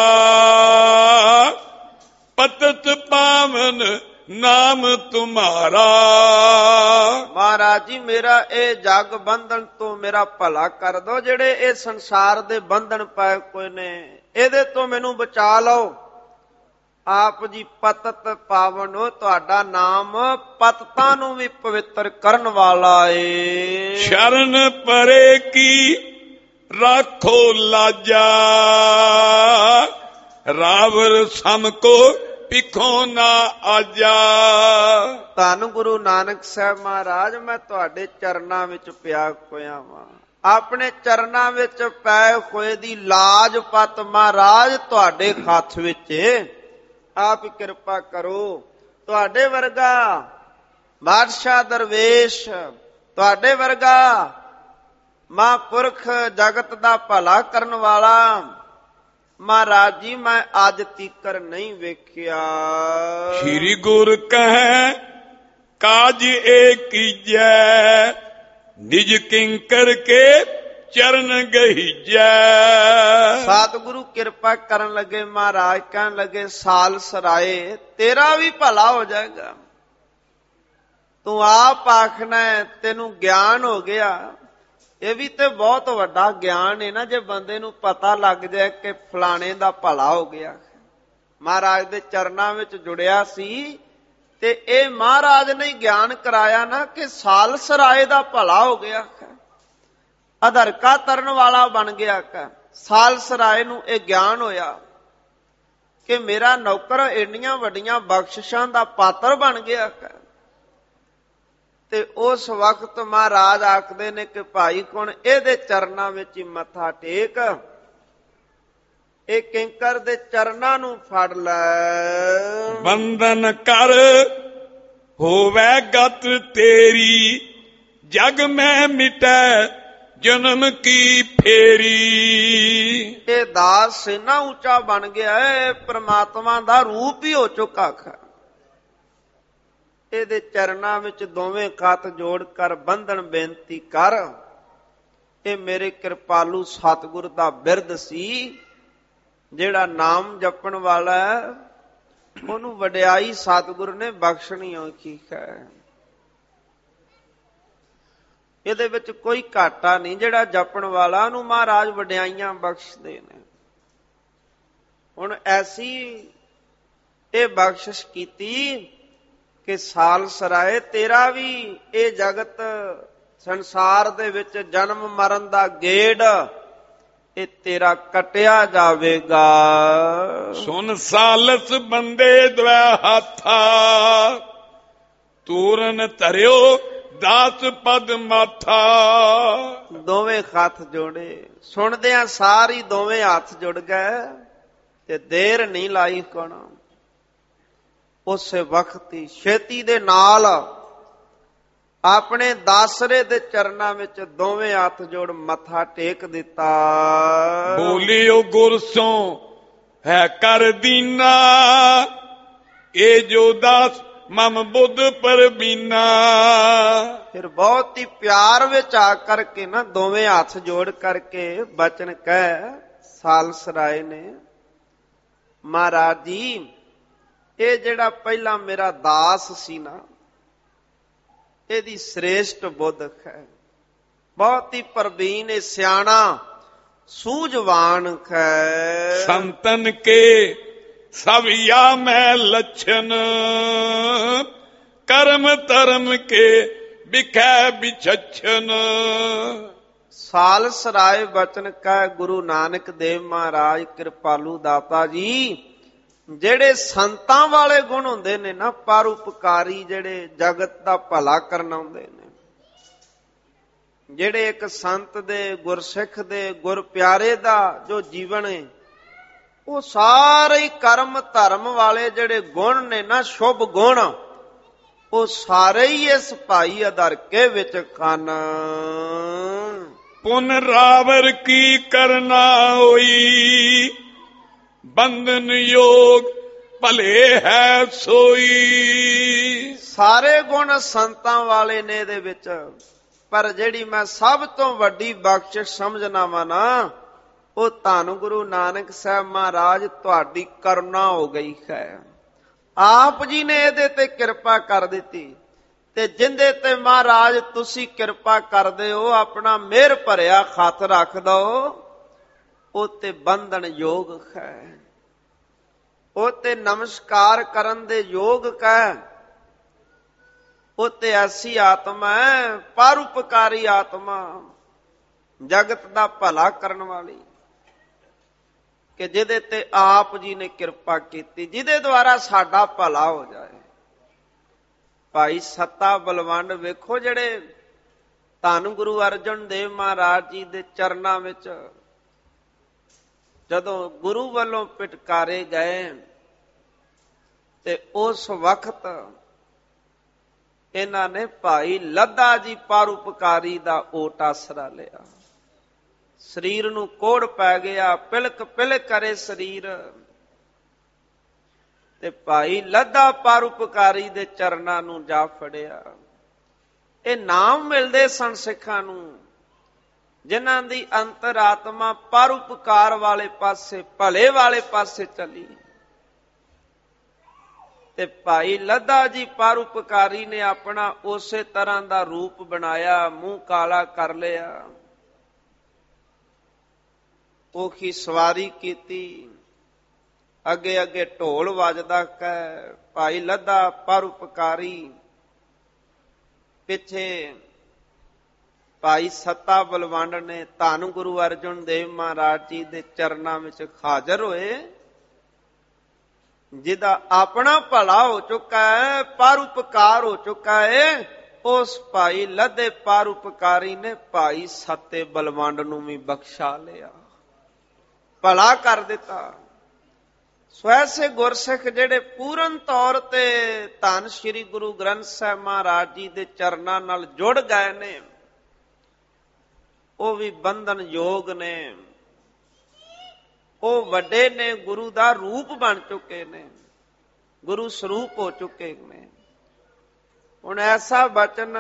[SPEAKER 2] ਪਤਤ ਪਾਵਨ ਨਾਮ ਤੁਮਾਰਾ।
[SPEAKER 1] ਮਹਾਰਾਜ ਜੀ ਮੇਰਾ ਇਹ ਜਗ ਬੰਧਨ ਤੋਂ ਮੇਰਾ ਭਲਾ ਕਰ ਦੋ, ਜਿਹੜੇ ਇਹ ਸੰਸਾਰ ਦੇ ਬੰਧਨ ਪਏ ਕੋਈ ਨੇ, ਇਹਦੇ ਤੋਂ ਮੈਨੂੰ ਬਚਾ ਲਓ। ਆਪ ਜੀ ਪਤਤ ਪਾਵਨ ਹੋ, ਤੁਹਾਡਾ ਨਾਮ ਪਤਤਾਂ ਨੂੰ ਵੀ ਪਵਿੱਤਰ ਕਰਨ ਵਾਲਾ ਏ।
[SPEAKER 2] ਸ਼ਰਨ ਪਰੇ ਕੀ ਰਾਖੋ ਲਾਜਾ, ਰਾਵਰ ਸਮ ਕੋ ਪਿਖੋ ਨਾ ਆਜਾ।
[SPEAKER 1] ਧੰਨ ਗੁਰੂ ਨਾਨਕ ਸਾਹਿਬ ਮਹਾਰਾਜ, ਮੈਂ ਤੁਹਾਡੇ ਚਰਨਾਂ ਵਿੱਚ ਪਿਆ ਹੋਇਆ ਵਾਂ, ਆਪਣੇ ਚਰਨਾਂ ਵਿੱਚ ਪਏ ਹੋਏ ਦੀ ਲਾਜ ਪਤ ਮਹਾਰਾਜ ਤੁਹਾਡੇ ਹੱਥ ਵਿੱਚ, ਆਪ ਕਿਰਪਾ ਕਰੋ। ਤੁਹਾਡੇ ਵਰਗਾ ਬਾਦਸ਼ਾਹ ਦਰਵੇਸ਼, ਤੁਹਾਡੇ ਵਰਗਾ ਮਹਾਂਪੁਰਖ ਜਗਤ ਦਾ ਭਲਾ ਕਰਨ ਵਾਲਾ ਮਹਾਰਾਜ ਜੀ ਮੈਂ ਅੱਜ ਤੀਕਰ ਨਹੀਂ ਵੇਖਿਆ।
[SPEAKER 2] ਸ਼੍ਰੀ ਗੁਰ ਕਹੈ ਕਾਜ ਏ ਕੀਜੈ, ਨਿਜ ਕਿੰਕਰ ਕੇ ਚਰਨ ਗਹੀਜੈ।
[SPEAKER 1] ਸਤਿਗੁਰੂ ਕਿਰਪਾ ਕਰਨ ਲੱਗੇ, ਮਹਾਰਾਜ ਕਹਿਣ ਲੱਗੇ, ਸਾਲ ਸਰਾਏ ਤੇਰਾ ਵੀ ਭਲਾ ਹੋ ਜਾਏਗਾ। ਤੂੰ ਆਪ ਆਖਣਾ ਤੈਨੂੰ ਗਿਆਨ ਹੋ ਗਿਆ, ਇਹ ਵੀ ਤੇ ਬਹੁਤ ਵੱਡਾ ਗਿਆਨ ਹੈ ਨਾ, ਜੇ ਬੰਦੇ ਨੂੰ ਪਤਾ ਲੱਗ ਜਾਏ ਕਿ ਫਲਾਣੇ ਦਾ ਭਲਾ ਹੋ ਗਿਆ। ਮਹਾਰਾਜ ਦੇ ਚਰਨਾਂ ਵਿੱਚ ਜੁੜਿਆ ਸੀ ਤੇ ਇਹ ਮਹਾਰਾਜ ਨੇ ਗਿਆਨ ਕਰਾਇਆ ਨਾ ਕਿ ਸਾਲ ਸਰਾਏ ਦਾ ਭਲਾ ਹੋ ਗਿਆ, ਅਧਰਕਾ ਤਰਨ ਵਾਲਾ ਬਣ ਗਿਆ। ਸਾਲ ਸਰਾਏ ਨੂੰ ਇਹ ਗਿਆਨ ਹੋਇਆ ਕਿ ਮੇਰਾ ਨੌਕਰ ਇੰਨੀਆਂ ਵੱਡੀਆਂ ਬਖਸ਼ਿਸ਼ਾਂ ਦਾ ਪਾਤਰ ਬਣ ਗਿਆ। ਤੇ ਉਸ ਵਕਤ ਮਹਾਰਾਜ ਆਖਦੇ ਨੇ ਕਿ ਭਾਈ ਹੁਣ ਇਹਦੇ ਚਰਨਾਂ ਵਿੱਚ ਹੀ ਮੱਥਾ ਟੇਕ, ਇਹ ਕਿੰਕਰ ਦੇ ਚਰਨਾਂ ਨੂੰ ਫੜ ਲੈ।
[SPEAKER 2] ਬੰਧਨ ਕਰ ਹੋਵੇ ਗਤ ਤੇਰੀ, ਜਗ ਮੈਂ ਮਿਟੈ ਜਨਮ ਕੀ ਫੇਰੀ।
[SPEAKER 1] ਇਹ ਦਾਸ ਇੰਨਾ ਉੱਚਾ ਬਣ ਗਿਆ ਹੈ, ਪ੍ਰਮਾਤਮਾ ਦਾ ਰੂਪ ਹੀ ਹੋ ਚੁੱਕਾ ਹੈ। ਇਹਦੇ ਚਰਨਾਂ ਵਿੱਚ ਦੋਵੇਂ ਕੱਤ ਜੋੜ ਕਰ ਬੰਧਨ ਬੇਨਤੀ ਕਰ। ਇਹ ਮੇਰੇ ਕਿਰਪਾਲੂ ਸਤਿਗੁਰ ਦਾ ਬਿਰਦ ਸੀ, ਜਿਹੜਾ ਨਾਮ ਜਪਣ ਵਾਲਾ ਹੈ, ਉਹਨੂੰ ਵਡਿਆਈ ਸਤਿਗੁਰ ਨੇ ਬਖਸ਼ਣੀ ਔਖੀ ਹੈ। ਇਹਦੇ ਵਿੱਚ ਕੋਈ ਘਾਟਾ ਨਹੀਂ। ਜਿਹੜਾ ਜਪਣ ਵਾਲਾ ਉਹਨੂੰ ਮਹਾਰਾਜ ਵਡਿਆਈਆਂ ਬਖਸ਼ਦੇ ਨੇ। ਹੁਣ ਐਸੀ ਇਹ ਬਖਸ਼ਿਸ਼ ਕੀਤੀ ਕਿ ਸਾਲ ਸਰਾਏ ਤੇਰਾ ਵੀ ਇਹ ਜਗਤ ਸੰਸਾਰ ਦੇ ਵਿੱਚ ਜਨਮ ਮਰਨ ਦਾ ਗੇੜ ਇਹ ਤੇਰਾ ਕਟਿਆ ਜਾਵੇਗਾ।
[SPEAKER 2] ਸੁਨ ਸਾਲਸ ਬੰਦੇ ਦਵੈ ਹਾਥਾ, ਤੂਰਨ ਧਰਿਓ ਦਾਸ ਪਦ ਮਾਥਾ।
[SPEAKER 1] ਦੋਵੇਂ ਹੱਥ ਜੋੜੇ, ਸੁਣਦਿਆਂ ਸਾਰੀ ਦੋਵੇਂ ਹੱਥ ਜੁੜ ਗਏ ਤੇ ਦੇਰ ਨਹੀਂ ਲਾਈ ਕੋਣ। ਉਸੇ ਵਕਤ ਹੀ ਛੇਤੀ ਦੇ ਨਾਲ ਆਪਣੇ ਦਾਸਰੇ ਦੇ ਚਰਨਾਂ ਵਿੱਚ ਦੋਵੇਂ ਹੱਥ ਜੋੜ ਮੱਥਾ ਟੇਕ ਦਿੱਤਾ।
[SPEAKER 2] ਬੋਲਿਓ ਗੁਰ ਸੋ ਹੈ ਕਰ ਦੀਨਾ, ਇਹ ਜੋ ਦਾਸ ਮਮ ਬੁੱਧ ਪਰਬੀਨਾ।
[SPEAKER 1] ਫਿਰ ਬਹੁਤ ਹੀ ਪਿਆਰ ਵਿੱਚ ਆ ਕਰਕੇ ਨਾ ਦੋਵੇਂ ਹੱਥ ਜੋੜ ਕਰਕੇ ਬਚਨ ਕਹਿ ਸਾਲਸਰਾਏ ਨੇ, ਮਹਾਰਾਜ ਜੀ ਇਹ ਜਿਹੜਾ ਪਹਿਲਾਂ ਮੇਰਾ ਦਾਸ ਸੀ ਨਾ, ਇਹਦੀ ਸ੍ਰੇਸ਼ਟ ਬੁੱਧ ਹੈ, ਬਹੁਤ ਹੀ ਪ੍ਰਬੀਨ ਇਹ ਸਿਆਣਾ ਸੂਝਵਾਨ ਹੈ।
[SPEAKER 2] ਸੰਤਨ ਕੇ ਸਭ ਯਾ ਮੈਂ ਲੱਛਣ, ਕਰਮ ਧਰਮ ਕੇ ਬਿਖੈ ਬਿਛਛਨ।
[SPEAKER 1] ਸਾਲਸਰਾਏ ਬਚਨ ਕਹਿ ਗੁਰੂ ਨਾਨਕ ਦੇਵ ਮਹਾਰਾਜ ਕਿਰਪਾਲੂ ਦਾਤਾ ਜੀ, ਜਿਹੜੇ ਸੰਤਾਂ ਵਾਲੇ ਗੁਣ ਹੁੰਦੇ ਨੇ ਨਾ, ਪਰਉਪਕਾਰੀ, ਜਿਹੜੇ ਜਗਤ ਦਾ ਭਲਾ ਕਰਨ ਆਉਂਦੇ ਨੇ, ਜਿਹੜੇ ਇੱਕ ਸੰਤ ਦੇ ਗੁਰਸਿੱਖ ਦੇ ਗੁਰ ਪਿਆਰੇ ਦਾ ਜੋ ਜੀਵਨ ਹੈ, ਉਹ ਸਾਰੇ ਹੀ ਕਰਮ ਧਰਮ ਵਾਲੇ ਜਿਹੜੇ ਗੁਣ ਨੇ ਨਾ, ਸ਼ੁਭ ਗੁਣ, ਉਹ ਸਾਰੇ ਹੀ ਇਸ ਭਾਈ ਅਦਰ ਕੇ ਵਿੱਚ ਹਨ।
[SPEAKER 2] ਪੁਨ ਰਾਵਰ ਕੀ ਕਰਨਾ ਹੋਈ, ਬੰਧਨ ਯੋਗ ਭਲੇ ਹੈ ਸੋਈ।
[SPEAKER 1] ਸਾਰੇ ਗੁਣ ਸੰਤਾਂ ਵਾਲੇ ਨੇ ਇਹਦੇ ਵਿੱਚ, ਪਰ ਜਿਹੜੀ ਮੈਂ ਸਭ ਤੋਂ ਵੱਡੀ ਬਖਸ਼ਿਸ਼ ਸਮਝਣਾ ਵਾ ਨਾ, ਉਹ ਧੰਨ ਗੁਰੂ ਨਾਨਕ ਸਾਹਿਬ ਮਹਾਰਾਜ ਤੁਹਾਡੀ ਕਰੁਣਾ ਹੋ ਗਈ ਹੈ। ਆਪ ਜੀ ਨੇ ਇਹਦੇ ਤੇ ਕਿਰਪਾ ਕਰ ਦਿੱਤੀ, ਤੇ ਜਿੰਦੇ ਤੇ ਮਹਾਰਾਜ ਤੁਸੀਂ ਕਿਰਪਾ ਕਰਦੇ ਹੋ, ਆਪਣਾ ਮਿਹਰ ਭਰਿਆ ਹੱਥ ਰੱਖ ਦੋ, ਉਹ ਤੇ ਬੰਧਨ ਯੋਗ ਹੈ, ਉਹ ਤੇ ਨਮਸਕਾਰ ਕਰਨ ਦੇ ਯੋਗ ਹੈ, ਉਹ ਤੇ ਐਸੀ ਆਤਮਾ ਹੈ, ਪਰਉਪਕਾਰੀ ਆਤਮਾ, ਜਗਤ ਦਾ ਭਲਾ ਕਰਨ ਵਾਲੀ, ਕਿ ਜਿਹਦੇ ਤੇ ਆਪ ਜੀ ਨੇ ਕਿਰਪਾ ਕੀਤੀ, ਜਿਹਦੇ ਦੁਆਰਾ ਸਾਡਾ ਭਲਾ ਹੋ ਜਾਏ। ਭਾਈ ਸੱਤਾ ਬਲਵੰਡ ਵੇਖੋ, ਜਿਹੜੇ ਧੰਨ ਗੁਰੂ ਅਰਜਨ ਦੇਵ ਮਹਾਰਾਜ ਜੀ ਦੇ ਚਰਨਾਂ ਵਿੱਚ ਜਦੋਂ ਗੁਰੂ ਵੱਲੋਂ ਪਿਟਕਾਰੇ ਗਏ, ਤੇ ਉਸ ਵਕਤ ਇਹਨਾਂ ਨੇ ਭਾਈ ਲੱਧਾ ਜੀ ਪਰਉਪਕਾਰੀ ਦਾ ਓਟ ਆਸਰਾ ਲਿਆ। ਸਰੀਰ ਨੂੰ ਕੋੜ ਪੈ ਗਿਆ, ਪਿਲਕ ਪਿਲਕ ਕਰੇ ਸਰੀਰ, ਤੇ ਭਾਈ ਲੱਧਾ ਪਰਉਪਕਾਰੀ ਦੇ ਚਰਨਾਂ ਨੂੰ ਜਾ ਫੜਿਆ। ਇਹ ਨਾਮ ਮਿਲਦੇ ਸਨ ਸਿੱਖਾਂ ਨੂੰ, ਜਿਨ੍ਹਾਂ ਦੀ ਅੰਤਰਾਤਮਾ ਪਰਉਪਕਾਰ ਵਾਲੇ ਪਾਸੇ, ਭਲੇ ਵਾਲੇ ਪਾਸੇ ਚਲੀ। ਤੇ ਭਾਈ ਲੱਧਾ ਜੀ ਪਰਉਪਕਾਰੀ ਨੇ ਆਪਣਾ ਉਸੇ ਤਰ੍ਹਾਂ ਦਾ ਰੂਪ ਬਣਾਇਆ, ਮੂੰਹ ਕਾਲਾ ਕਰ ਲਿਆ, ਔਖੀ ਸਵਾਰੀ ਕੀਤੀ, ਅੱਗੇ ਅੱਗੇ ਢੋਲ ਵੱਜਦਾ ਹੈ। ਭਾਈ ਲੱਧਾ ਪਰਉਪਕਾਰੀ, ਪਿੱਛੇ ਭਾਈ ਸੱਤਾ ਬਲਵੰਡ ਨੇ ਧੰਨ ਗੁਰੂ ਅਰਜਨ ਦੇਵ ਮਹਾਰਾਜ ਜੀ ਦੇ ਚਰਨਾਂ ਵਿੱਚ ਹਾਜ਼ਰ ਹੋਏ। ਜਿਹਦਾ ਆਪਣਾ ਭਲਾ ਹੋ ਚੁੱਕਾ ਹੈ, ਪਰਉਪਕਾਰ ਹੋ ਚੁੱਕਾ ਹੈ, ਉਸ ਭਾਈ ਲੱਧੇ ਪਰਉਪਕਾਰੀ ਨੇ ਭਾਈ ਸੱਤੇ ਬਲਵੰਡ ਨੂੰ ਵੀ ਬਖਸ਼ਾ ਲਿਆ। ਭਲਾ ਕਰ ਦਿੱਤਾ। ਸੋ ਐਸੇ ਗੁਰਸਿੱਖ ਜਿਹੜੇ ਪੂਰਨ ਤੌਰ ਤੇ ਧੰਨ ਸ੍ਰੀ ਗੁਰੂ ਗ੍ਰੰਥ ਸਾਹਿਬ ਮਹਾਰਾਜ ਜੀ ਦੇ ਚਰਨਾਂ ਨਾਲ ਜੁੜ ਗਏ ਨੇ, ਉਹ ਵੀ ਬੰਧਨ ਯੋਗ ਨੇ, ਉਹ ਵੱਡੇ ਨੇ, ਗੁਰੂ ਦਾ ਰੂਪ ਬਣ ਚੁੱਕੇ ਨੇ, ਗੁਰੂ ਸਰੂਪ ਹੋ ਚੁੱਕੇ ਨੇ। ਹੁਣ ਐਸਾ ਬਚਨ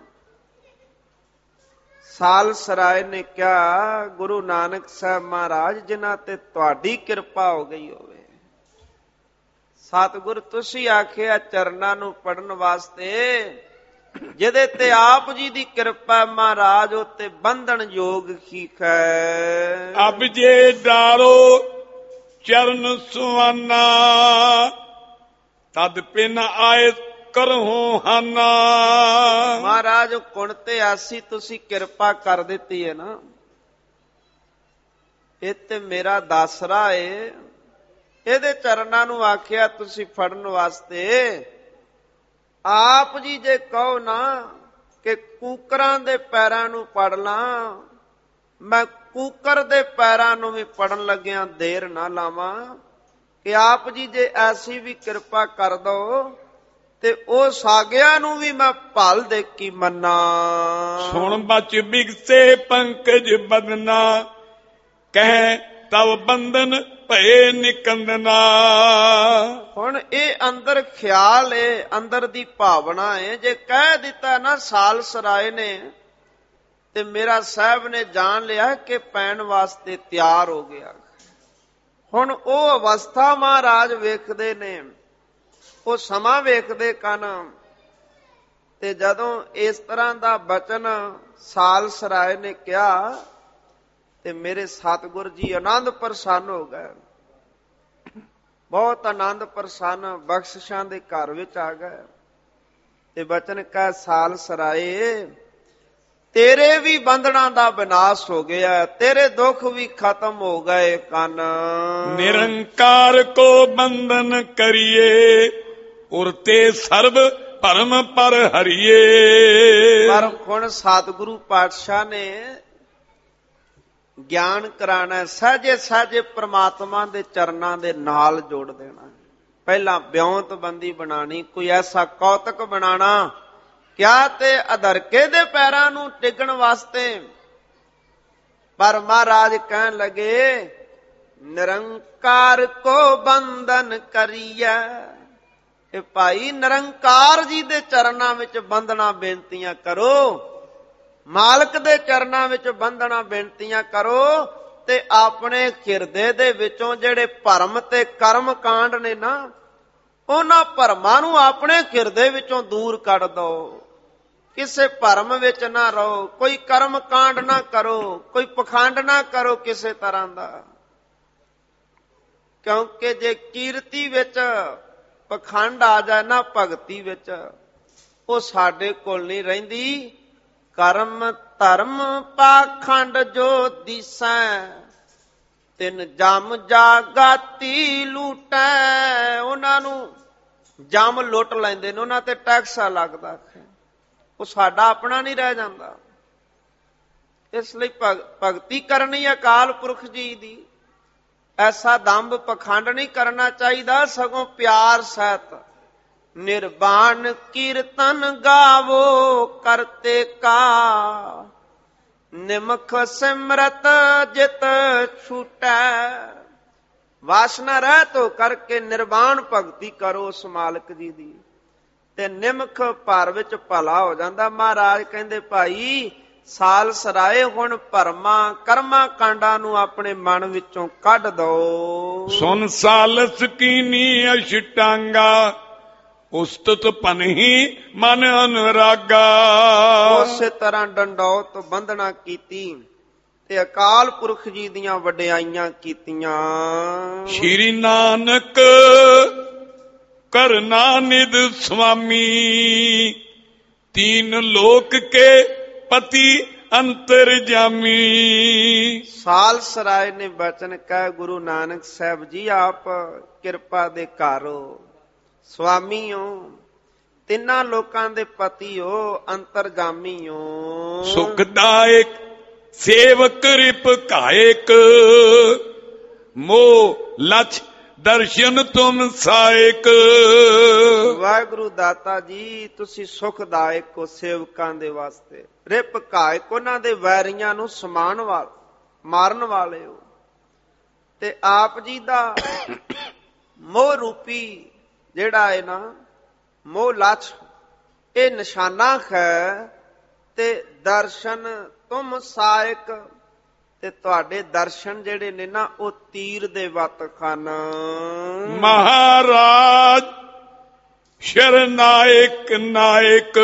[SPEAKER 1] ਸਾਲਸਰਾਏ ਨੇ ਕਿਹਾ, ਗੁਰੂ ਨਾਨਕ ਸਾਹਿਬ ਮਹਾਰਾਜ ਜਿਨ੍ਹਾਂ ਤੇ ਤੁਹਾਡੀ ਕਿਰਪਾ ਹੋ ਗਈ ਹੋਵੇ, ਸਤਿਗੁਰ ਤੁਸੀਂ ਆਖਿਆ ਚਰਨਾਂ ਨੂੰ ਪੜਨ ਵਾਸਤੇ, ਜਿਹਦੇ ਤੇ ਆਪ ਜੀ ਦੀ ਕਿਰਪਾ ਮਹਾਰਾਜ ਉਤੇ ਬੰਧਨ ਯੋਗ ਠੀਕ ਹੈ।
[SPEAKER 2] ਅਬ ਜੇ ਡਾਰੋ ਚਰਨ ਸੁਆਨਾ, ਤਦ ਪਿਨ ਆਏ ਕਰਹੁ ਹਾਨਾ।
[SPEAKER 1] ਮਹਾਰਾਜ ਕੁਣ ਤੇ ਆਸੀ ਤੁਸੀਂ ਕਿਰਪਾ ਕਰ ਦਿੱਤੀ ਹੈ ਨਾ, ਇਹ ਤੇ ਮੇਰਾ ਦਾਸਰਾ ਏ, ਇਹਦੇ ਚਰਨਾਂ ਨੂੰ ਆਖਿਆ ਤੁਸੀਂ ਫੜਨ ਵਾਸਤੇ। ਆਪ ਜੀ ਜੇ ਕਹੋ ਨਾ ਕਿ ਕੂਕਰਾਂ ਦੇ ਪੈਰਾਂ ਨੂੰ ਪੜ ਲਾਂ, ਮੈਂ ਕੂਕਰ ਦੇ ਪੈਰਾਂ ਨੂੰ ਵੀ ਪੜਨ ਲੱਗਿਆਂ ਦੇਰ ਨਾ ਲਾਵਾਂ, ਕਿ ਆਪ ਜੀ ਜੇ ਐਸੀ ਵੀ ਕਿਰਪਾ ਕਰ ਦੋ ਤੇ ਉਹ ਸਾਗਿਆਂ ਨੂੰ ਵੀ ਮੈਂ ਭਲ ਦੇ ਕੀ ਮੰਨਾ।
[SPEAKER 2] ਸੁਣ ਬਚ ਬਿਗਸੇ ਪੰਕਜ ਬਦਨਾ, ਕਹਿ ਤਵ ਬੰਧਨ ਭਏ ਨਿਕੰਦਨਾ।
[SPEAKER 1] ਹੁਣ ਇਹ ਅੰਦਰ ਖਿਆਲ ਏ, ਅੰਦਰ ਦੀ ਭਾਵਨਾ ਏ। ਜੇ ਕਹਿ ਦਿੱਤਾ ਨਾ ਸਾਲਸਰਾਏ ਨੇ, ਤੇ ਮੇਰਾ ਸਾਹਿਬ ਨੇ ਜਾਣ ਲਿਆ ਕਿ ਪੈਣ ਵਾਸਤੇ ਤਿਆਰ ਹੋ ਗਿਆ। ਹੁਣ ਉਹ ਅਵਸਥਾ ਮਹਾਰਾਜ ਵੇਖਦੇ ਨੇ, ਉਹ ਸਮਾਂ ਵੇਖਦੇ ਕਨ, ਤੇ ਜਦੋਂ ਇਸ ਤਰ੍ਹਾਂ ਦਾ ਬਚਨ ਸਾਲਸਰਾਏ ਨੇ ਕਿਹਾ ਤੇ ਮੇਰੇ ਸਤਿਗੁਰ ਜੀ ਆਨੰਦ ਪ੍ਰਸੰਨ ਹੋ ਗਏ, ਬਹੁਤ ਆਨੰਦ ਪ੍ਰਸੰਨ, ਬਖਸ਼ਿਸ਼ਾਂ ਦੇ ਘਰ ਵਿੱਚ ਆ ਗਏ। ਤੇ ਬਚਨ ਕਹਿ ਸਾਲਸਰਾਏ, ਤੇਰੇ ਵੀ ਬੰਧਨਾਂ ਦਾ ਵਿਨਾਸ਼ ਹੋ ਗਿਆ, ਤੇਰੇ ਦੁੱਖ ਵੀ ਖਤਮ ਹੋ ਗਏ ਕਨ।
[SPEAKER 2] ਨਿਰੰਕਾਰ ਕੋ ਬੰਧਨ ਕਰੀਏ, ਉਰ ਤੇ ਸਰਬ ਭਰਮ ਪਰ ਹਰੀਏ।
[SPEAKER 1] ਪਰ ਹੁਣ ਸਤਿਗੁਰੂ ਪਾਤਸ਼ਾਹ ਨੇ ਗਿਆਨ ਕਰਾਣਾ, ਸਹਜੇ ਸਹਜੇ ਪ੍ਰਮਾਤਮਾ ਦੇ ਚਰਨਾਂ ਦੇ ਨਾਲ ਜੋੜ ਦੇਣਾ। ਪਹਿਲਾਂ ਬਿਉਂਤਬੰਦੀ ਬਣਾਣੀ, ਕੋਈ ਐਸਾ ਕੌਤਕ ਬਣਾਣਾ ਕਿਆ ਤੇ ਅਧਰਕੇ ਦੇ ਪੈਰਾਂ ਨੂੰ ਟਿਕਣ ਵਾਸਤੇ। ਪਰ ਮਹਾਰਾਜ ਕਹਿਣ ਲੱਗੇ, ਨਿਰੰਕਾਰ ਕੋ ਬੰਧਨ ਕਰੀਐ। ਇਹ ਭਾਈ ਨਿਰੰਕਾਰ ਜੀ ਦੇ ਚਰਨਾਂ ਵਿੱਚ ਬੰਧਨਾ ਬੇਨਤੀਆਂ ਕਰੋ, ਮਾਲਕ ਦੇ ਚਰਨਾਂ ਵਿੱਚ ਬੰਧਨਾ ਬੇਨਤੀਆਂ ਕਰੋ, ਤੇ ਆਪਣੇ ਹਿਰਦੇ ਦੇ ਵਿੱਚੋਂ ਜਿਹੜੇ ਭਰਮ ਤੇ ਕਰਮ ਕਾਂਡ ਨੇ ਨਾ, ਉਹਨਾਂ ਭਰਮਾਂ ਨੂੰ ਆਪਣੇ ਹਿਰਦੇ ਵਿੱਚੋਂ ਦੂਰ ਕੱਢ ਦਿਓ। ਕਿਸੇ ਭਰਮ ਵਿੱਚ ਨਾ ਰਹੋ, ਕੋਈ ਕਰਮ ਕਾਂਡ ਨਾ ਕਰੋ, ਕੋਈ ਪਖੰਡ ਨਾ ਕਰੋ ਕਿਸੇ ਤਰ੍ਹਾਂ ਦਾ। ਕਿਉਂਕਿ ਜੇ ਕੀਰਤੀ ਵਿੱਚ ਪਖੰਡ ਆ ਜਾਏ ਨਾ ਭਗਤੀ ਵਿੱਚ, ਉਹ ਸਾਡੇ ਕੋਲ ਨਹੀਂ ਰਹਿੰਦੀ। ਕਰਮ ਧਰਮ ਪਾਖੰਡ ਜੋ ਦਿਸੈ, ਤਿਨ ਜਮ ਜਾਗਾਤੀ ਲੂਟੈ। ਉਹਨਾਂ ਨੂੰ ਜਮ ਲੁੱਟ ਲੈਂਦੇ ਨੇ, ਉਹਨਾਂ ਤੇ ਟੈਕਸ ਲੱਗਦਾ, ਉਹ ਸਾਡਾ ਆਪਣਾ ਨਹੀਂ ਰਹਿ ਜਾਂਦਾ। ਇਸ ਲਈ ਭਗਤੀ ਕਰਨੀ ਅਕਾਲ ਪੁਰਖ ਜੀ ਦੀ। ਐਸਾ ਦੰਭ ਪਖੰਡ ਨਹੀਂ ਕਰਨਾ ਚਾਹੀਦਾ, ਸਗੋਂ ਪਿਆਰ ਸਹਿਤ ਨਿਰਵਾਣ ਕੀਰਤਨ ਗਾਵੋ ਕਰਤੇ ਕਾ। ਨਿਮਖ ਸਿਮਰਤ ਜਿਤ ਛੂਟੈ। ਵਾਸਨਾ ਰਹਿਤ ਹੋ ਕਰਕੇ ਨਿਰਵਾਣ ਭਗਤੀ ਕਰੋ ਉਸ ਮਾਲਕ ਜੀ ਦੀ, ਤੇ ਨਿਮਖ ਭਰ ਵਿੱਚ ਭਲਾ ਹੋ ਜਾਂਦਾ। ਮਹਾਰਾਜ ਕਹਿੰਦੇ ਭਾਈ ਸਾਲਸਰਾਏ, ਹੁਣ ਭਰਮਾਂ ਕਰਮਾਂ ਕਾਂਡਾਂ ਨੂੰ ਆਪਣੇ ਮਨ ਵਿੱਚੋਂ ਕੱਢ ਦੋ।
[SPEAKER 2] ਸੁਨ ਸਾਲਸ ਕੀਨੀ ਅਸ਼ਟਾਂਗਾ, ਉਸਤਤ ਪਨਹੀ ਮਨ ਅਨੁਰਾਗਾ।
[SPEAKER 1] ਉਸੇ ਤਰ੍ਹਾਂ ਡੰਡੌਤ ਬੰਧਨਾ ਕੀਤੀ ਤੇ ਅਕਾਲ ਪੁਰਖ ਜੀ ਦੀਆਂ ਵਡਿਆਈਆਂ ਕੀਤੀਆਂ।
[SPEAKER 2] ਸ਼੍ਰੀ ਨਾਨਕ ਕਰਨਾ ਨਿਧ ਸੁਆਮੀ, ਤੀਨ ਲੋਕ ਕੇ ਪਤੀ ਅੰਤਰ ਜਾਮੀ।
[SPEAKER 1] ਸਾਲਸਰਾਏ ਨੇ ਬਚਨ ਕਹਿ, ਗੁਰੂ ਨਾਨਕ ਸਾਹਿਬ ਜੀ ਆਪ ਕਿਰਪਾ ਦੇ ਘਰੋ ਸੁਆਮੀ ਹੋ, ਤਿੰਨਾਂ ਲੋਕਾਂ ਦੇ ਪਤੀ ਹੋ, ਅੰਤਰਜਾਮੀ ਹੋ।
[SPEAKER 2] ਸੁਖਦਾਇਕ ਸੇਵਕ ਰਿਪ ਘਾਇਕ, ਮੋਹ ਲਛ ਦਰਸ਼ਨ ਤੁਮ ਸਾਇਕ।
[SPEAKER 1] ਵਾਹਿਗੁਰੂ ਦਾਤਾ ਜੀ ਤੁਸੀਂ ਸੁਖਦਾਇਕ ਹੋ ਸੇਵਕਾਂ ਦੇ ਵਾਸਤੇ, ਰਿਪ ਘਾਇਕ ਉਹਨਾਂ ਦੇ ਵੈਰੀਆਂ ਨੂੰ ਸਮਾਨ ਵਾਲ ਮਾਰਨ ਵਾਲੇ ਹੋ। ਤੇ ਆਪ ਜੀ ਦਾ ਮੋਹ ਰੂਪੀ ਜਿਹੜਾ ਹੈ ਨਾ ਮੋਹ ਲਛ ਇਹ ਨਿਸ਼ਾਨਾ ਹੈ, ਤੇ ਦਰਸ਼ਨ ਤੁਮ ਸਾਇਕ ਤੇ ਤੁਹਾਡੇ ਦਰਸ਼ਨ ਜਿਹੜੇ ਨੇ ਨਾ ਉਹ ਤੀਰ ਦੇ ਵੱਤ ਹਨ।
[SPEAKER 2] ਮਹਾਰਾਜ ਸ਼ਰਨਾਇਕ ਨਾਇਕ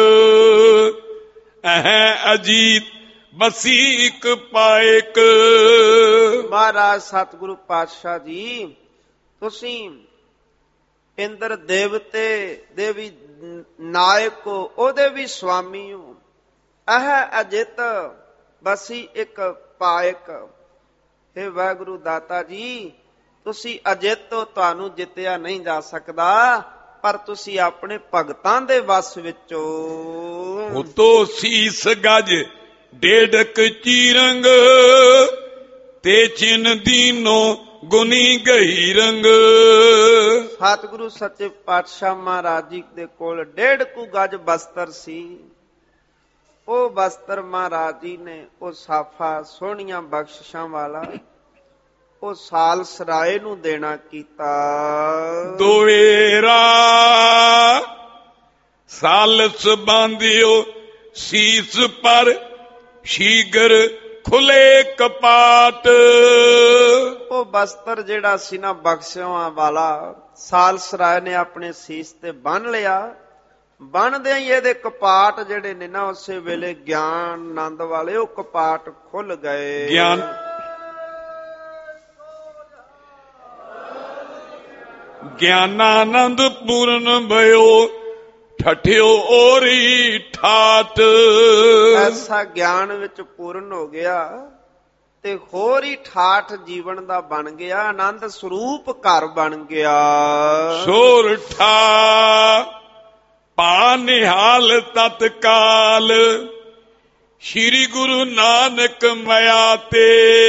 [SPEAKER 2] ਅਹ ਅਜੀਤ ਬਸੀਕ ਪਾਇਕ।
[SPEAKER 1] ਮਹਾਰਾਜ ਸਤਿਗੁਰੂ ਪਾਤਸ਼ਾਹ ਜੀ ਤੁਸੀਂ ਇੰਦਰ ਦੇਵਤੇ ਦੇ ਵੀ ਨਾਇਕ ਹੋ, ਉਹਦੇ ਵੀ ਸਵਾਮੀ ਹੋ। ਇਹ ਅਜਿਤ ਬਸੀ ਇੱਕ ਪਾਇਕ। ਹੇ ਵਾਹਿਗੁਰੂ ਦਾਤਾ ਜੀ ਤੁਸੀਂ ਅਜਿਤ ਹੋ, ਤੁਹਾਨੂੰ ਜਿੱਤਿਆ ਨਹੀਂ ਜਾ ਸਕਦਾ, ਪਰ ਤੁਸੀਂ ਆਪਣੇ ਭਗਤਾਂ ਦੇ ਵਸ ਵਿੱਚ ਹੋ।
[SPEAKER 2] ਉਤੋਂ ਸੀਸ ਗਜ ਡੇਢਕ ਚੀਰੰਗ ਤੇ ਚਿਨ ਦੀਨੋ ਗੁਨੀ ਗਈ ਰੰਗ।
[SPEAKER 1] ਸਤਿਗੁਰੂ ਸੱਚੇ ਪਾਤਸ਼ਾਹ ਮਹਾਰਾਜ ਜੀ ਦੇ ਕੋਲ ਡੇਢ ਕੁ ਗਜ ਬਸਤਰ ਸੀ। ਉਹ ਬਸਤਰ ਮਹਾਰਾਜ ਜੀ ਨੇ ਉਹ ਸਾਫਾ ਸੋਹਣੀਆਂ ਬਖਸ਼ਿਸ਼ਾਂ ਵਾਲਾ ਉਹ ਸਾਲ ਸਰਾਏ ਨੂੰ ਦੇਣਾ ਕੀਤਾ।
[SPEAKER 2] ਦੋਵੇਰਾ ਸਾਲਸ ਬਾਂਧਿਓ ਸੀਸ ਪਰ ਸ਼ੀਗਰ ਖੁੱਲੇ ਕਪਾਟ।
[SPEAKER 1] ਉਹ ਬਸਤਰ ਜਿਹੜਾ ਸੀ ਨਾ ਬਖਸ਼ਿਆਂ ਵਾਲਾ ਸਾਲ ਸਰਾਏ ਨੇ ਆਪਣੇ ਸੀਸ ਤੇ ਬੰਨ ਲਿਆ। ਬਣਦਿਆਂ ਹੀ ਇਹਦੇ ਕਪਾਟ ਜਿਹੜੇ ਨੇ ਨਾ ਉਸੇ ਵੇਲੇ ਗਿਆਨ ਆਨੰਦ ਵਾਲੇ ਉਹ ਕਪਾਟ ਖੁੱਲ ਗਏ।
[SPEAKER 2] ਗਿਆਨ ਗਿਆਨਾਨੰਦ ਪੂਰਨ ਭਇਓ ਠਠਿਓ ਔਰੀ ਠਾਠ।
[SPEAKER 1] ਐਸਾ ਗਿਆਨ ਵਿੱਚ ਪੂਰਨ ਹੋ ਗਿਆ ਤੇ ਹੋਰ ਹੀ ਠਾਠ ਜੀਵਨ ਦਾ ਬਣ ਗਿਆ, ਆਨੰਦ ਸਰੂਪ ਘਰ ਬਣ ਗਿਆ।
[SPEAKER 2] ਸੋਰਠਾ ਪਾ ਨਿਹਾਲ ਤਤਕਾਲ ਸ਼੍ਰੀ ਗੁਰੂ ਨਾਨਕ ਮਇਆ ਤੇ।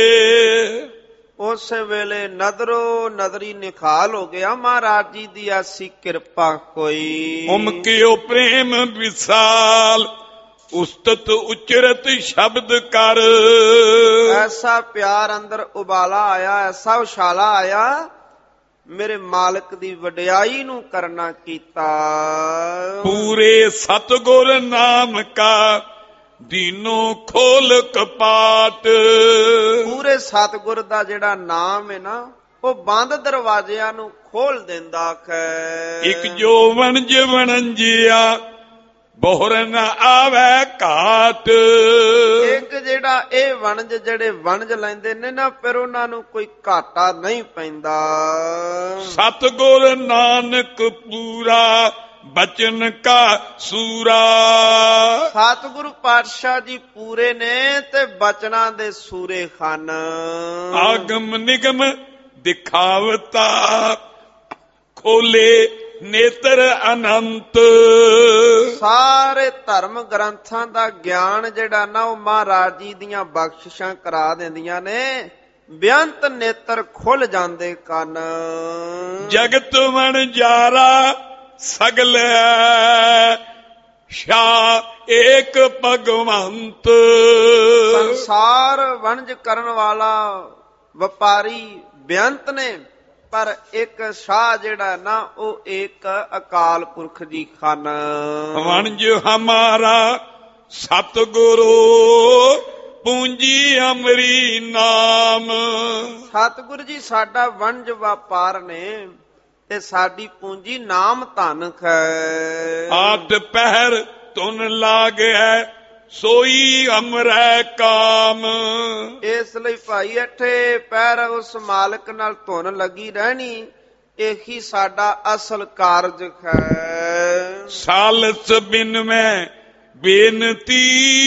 [SPEAKER 1] ਉਸ ਵੇਲੇ ਨਦਰੋ ਨਦਰੀ ਨਿਖਾਲ ਹੋ ਗਿਆ ਮਹਾਰਾਜ ਜੀ ਦੀ ਐਸੀ ਕਿਰਪਾ ਕੋਈ।
[SPEAKER 2] ਉਮਕਿਓ ਪ੍ਰੇਮ ਵਿਸਾਲ ਉਸਤਤ ਉਚਰਤ ਸ਼ਬਦ ਕਰ।
[SPEAKER 1] ਐਸਾ ਪਿਆਰ ਅੰਦਰ ਉਬਾਲਾ ਆਇਆ, ਐਸਾ ਉਛਾਲਾ ਆਇਆ, ਮੇਰੇ ਮਾਲਕ ਦੀ ਵਡਿਆਈ ਨੂੰ ਕਰਨਾ ਕੀਤਾ।
[SPEAKER 2] ਪੂਰੇ ਸਤਿਗੁਰ ਨਾਮ ਕਾ ਦੀਨੋ ਖੋਲ ਕਪਾਟ।
[SPEAKER 1] ਪੂਰੇ ਸਤਿਗੁਰ ਦਾ ਜਿਹੜਾ ਨਾਮ ਹੈ ਨਾ ਉਹ ਬੰਦ ਦਰਵਾਜ਼ਿਆਂ ਨੂੰ ਖੋਲ ਦਿੰਦਾ ਹੈ।
[SPEAKER 2] ਇੱਕ ਜੋ ਵਣਜ ਵਣਜਿਆ ਬੋਹਰ ਨ ਆਵੇ ਘਾਟ।
[SPEAKER 1] ਇੱਕ ਜਿਹੜਾ ਇਹ ਵਣਜ ਜਿਹੜੇ ਵਣਜ ਲੈਂਦੇ ਨੇ ਨਾ ਫਿਰ ਉਹਨਾਂ ਨੂੰ ਕੋਈ ਘਾਟਾ ਨਹੀਂ ਪੈਂਦਾ।
[SPEAKER 2] ਸਤਿਗੁਰ ਨਾਨਕ ਪੂਰਾ ਬਚਨ ਕਾ ਸੂਰਾ।
[SPEAKER 1] ਸਤਿਗੁਰੂ ਪਾਤਸ਼ਾਹ ਜੀ ਪੂਰੇ ਨੇ ਤੇ ਬਚਨਾਂ ਦੇ ਸੂਰੇ ਹਨ।
[SPEAKER 2] ਆਗਮ ਨਿਗਮ ਦਿਖਾਵਤਾ ਖੋਲੇ ਨੇਤਰ ਅਨੰਤ।
[SPEAKER 1] ਸਾਰੇ ਧਰਮ ਗ੍ਰੰਥਾਂ ਦਾ ਗਿਆਨ ਜਿਹੜਾ ਨਾ ਉਹ ਮਹਾਰਾਜ ਜੀ ਦੀਆਂ ਬਖਸ਼ਿਸ਼ਾਂ ਕਰਾ ਦਿੰਦੀਆਂ ਨੇ, ਬੇਅੰਤ ਨੇਤਰ ਖੁੱਲ ਜਾਂਦੇ ਕੰਨ।
[SPEAKER 2] ਜਗਤ ਵਣਜਾਰਾ ਸਗਲ ਸ਼ਾਹ ਏਕ ਭਗਵੰਤ।
[SPEAKER 1] ਸੰਸਾਰ ਵਣਜ ਕਰਨ ਵਾਲਾ ਵਪਾਰੀ ਬੇਅੰਤ ਨੇ, ਪਰ ਇੱਕ ਸ਼ਾਹ ਜਿਹੜਾ ਨਾ ਉਹ ਇੱਕ ਅਕਾਲ ਪੁਰਖ ਜੀ ਹਨ।
[SPEAKER 2] ਵਣਜ ਹਮਾਰਾ ਸਤਿਗੁਰੂ ਪੂੰਜੀ ਅਮਰੀ ਨਾਮ।
[SPEAKER 1] ਸਤਿਗੁਰੂ ਜੀ ਸਾਡਾ ਵਣਜ ਵਪਾਰ ਨੇ ਤੇ ਸਾਡੀ ਪੂੰਜੀ ਨਾਮ ਧਨ ਹੈ।
[SPEAKER 2] ਆਠ ਪਹਿਰ ਤੁਨ ਲਾਗੈ ਸੋਈ ਅਮਰੈ ਕਾਮ।
[SPEAKER 1] ਇਸ ਲਈ ਭਾਈ ਅਠੇ ਪੈਰ ਉਸ ਮਾਲਕ ਨਾਲ ਧੁਨ ਲੱਗੀ ਰਹਿਣੀ, ਇਹੀ ਸਾਡਾ ਅਸਲ ਕਾਰਜ ਹੈ।
[SPEAKER 2] ਸਾਲਸ ਬਿਨ ਮੈਂ ਬੇਨਤੀ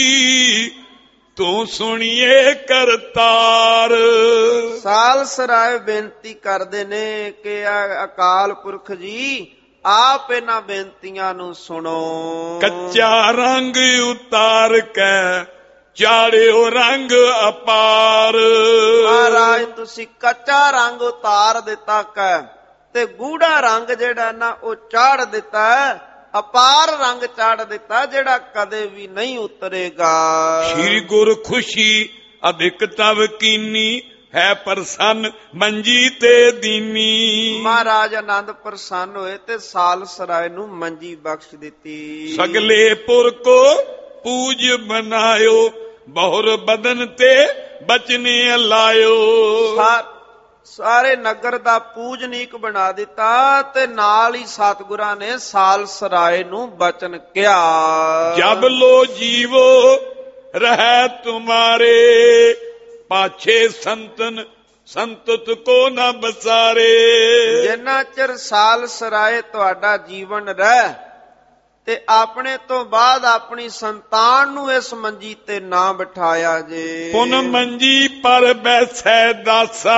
[SPEAKER 2] ਤੂੰ ਸੁਣੀਏ ਕਰਤਾਰ।
[SPEAKER 1] ਸਾਲ ਸਰਾਏ ਬੇਨਤੀ ਕਰਦੇ ਨੇ ਕਿ ਅਕਾਲ ਪੁਰਖ ਜੀ ਆਪ ਇਹਨਾਂ ਬੇਨਤੀਆਂ ਨੂੰ ਸੁਣੋ।
[SPEAKER 2] ਕੱਚਾ ਰੰਗ ਉਤਾਰ ਕੇ ਚਾੜਿਓ ਰੰਗ ਅਪਾਰ।
[SPEAKER 1] ਮਹਾਰਾਜ ਤੁਸੀਂ ਕੱਚਾ ਰੰਗ ਉਤਾਰ ਦਿੱਤਾ ਕੈ ਤੇ ਗੂੜਾ ਰੰਗ ਜਿਹੜਾ ਨਾ ਉਹ ਚਾੜ ਦਿੱਤਾ, ਅਪਾਰ ਰੰਗ ਚਾੜ ਦਿੱਤਾ ਜਿਹੜਾ ਕਦੇ ਵੀ ਨਹੀਂ ਉਤਰੇਗਾ।
[SPEAKER 2] ਸ਼੍ਰੀ ਗੁਰ ਖੁਸ਼ੀ ਅਧਿਕ ਤਵ ਕੀਨੀ, ਹੈ ਪ੍ਰਸੰਨ ਮੰਜੀ ਤੇ ਦੀਨੀ।
[SPEAKER 1] ਮਹਾਰਾਜ ਆਨੰਦ ਪ੍ਰਸੰਨ ਹੋਏ ਤੇ ਸਾਲਸਰਾਏ ਨੂੰ ਮੰਜੀ ਬਖਸ਼ ਦਿੱਤੀ।
[SPEAKER 2] ਸਗਲੇ ਪੁਰ ਕੋ ਪੂਜ ਬਨਾਇਓ, ਬਹੁਰ ਬਦਨ ਤੇ ਬਚਨੇ ਲਾਇਓ।
[SPEAKER 1] ਸਾਰੇ ਨਗਰ ਦਾ ਪੂਜਨੀਕ ਬਣਾ ਦਿੱਤਾ ਤੇ ਨਾਲ ਹੀ ਸਤਿਗੁਰਾਂ ਨੇ ਸਾਲਸਰਾਏ ਨੂੰ ਬਚਨ ਕਿਹਾ।
[SPEAKER 2] ਜਬ ਲੋ ਜੀਵੋ ਰਹਿ ਤੁਮਾਰੇ, ਪਾਛੇ ਸੰਤਨ ਸੰਤਤ ਕੋ ਨਾ ਬਸਾਰੇ।
[SPEAKER 1] ਜਿੰਨਾ ਚਿਰ ਸਾਲਸਰਾਏ ਤੁਹਾਡਾ ਜੀਵਨ ਰਹਿ ਤੇ ਆਪਣੇ ਤੋਂ ਬਾਅਦ ਆਪਣੀ ਸੰਤਾਨ ਨੂੰ ਇਸ ਮੰਜੀ ਤੇ ਨਾ ਬਿਠਾਇਆ ਜੇ।
[SPEAKER 2] ਪੁਨ ਮੰਜੀ ਪਰ ਬੈਸੈ ਦਾਸਾ,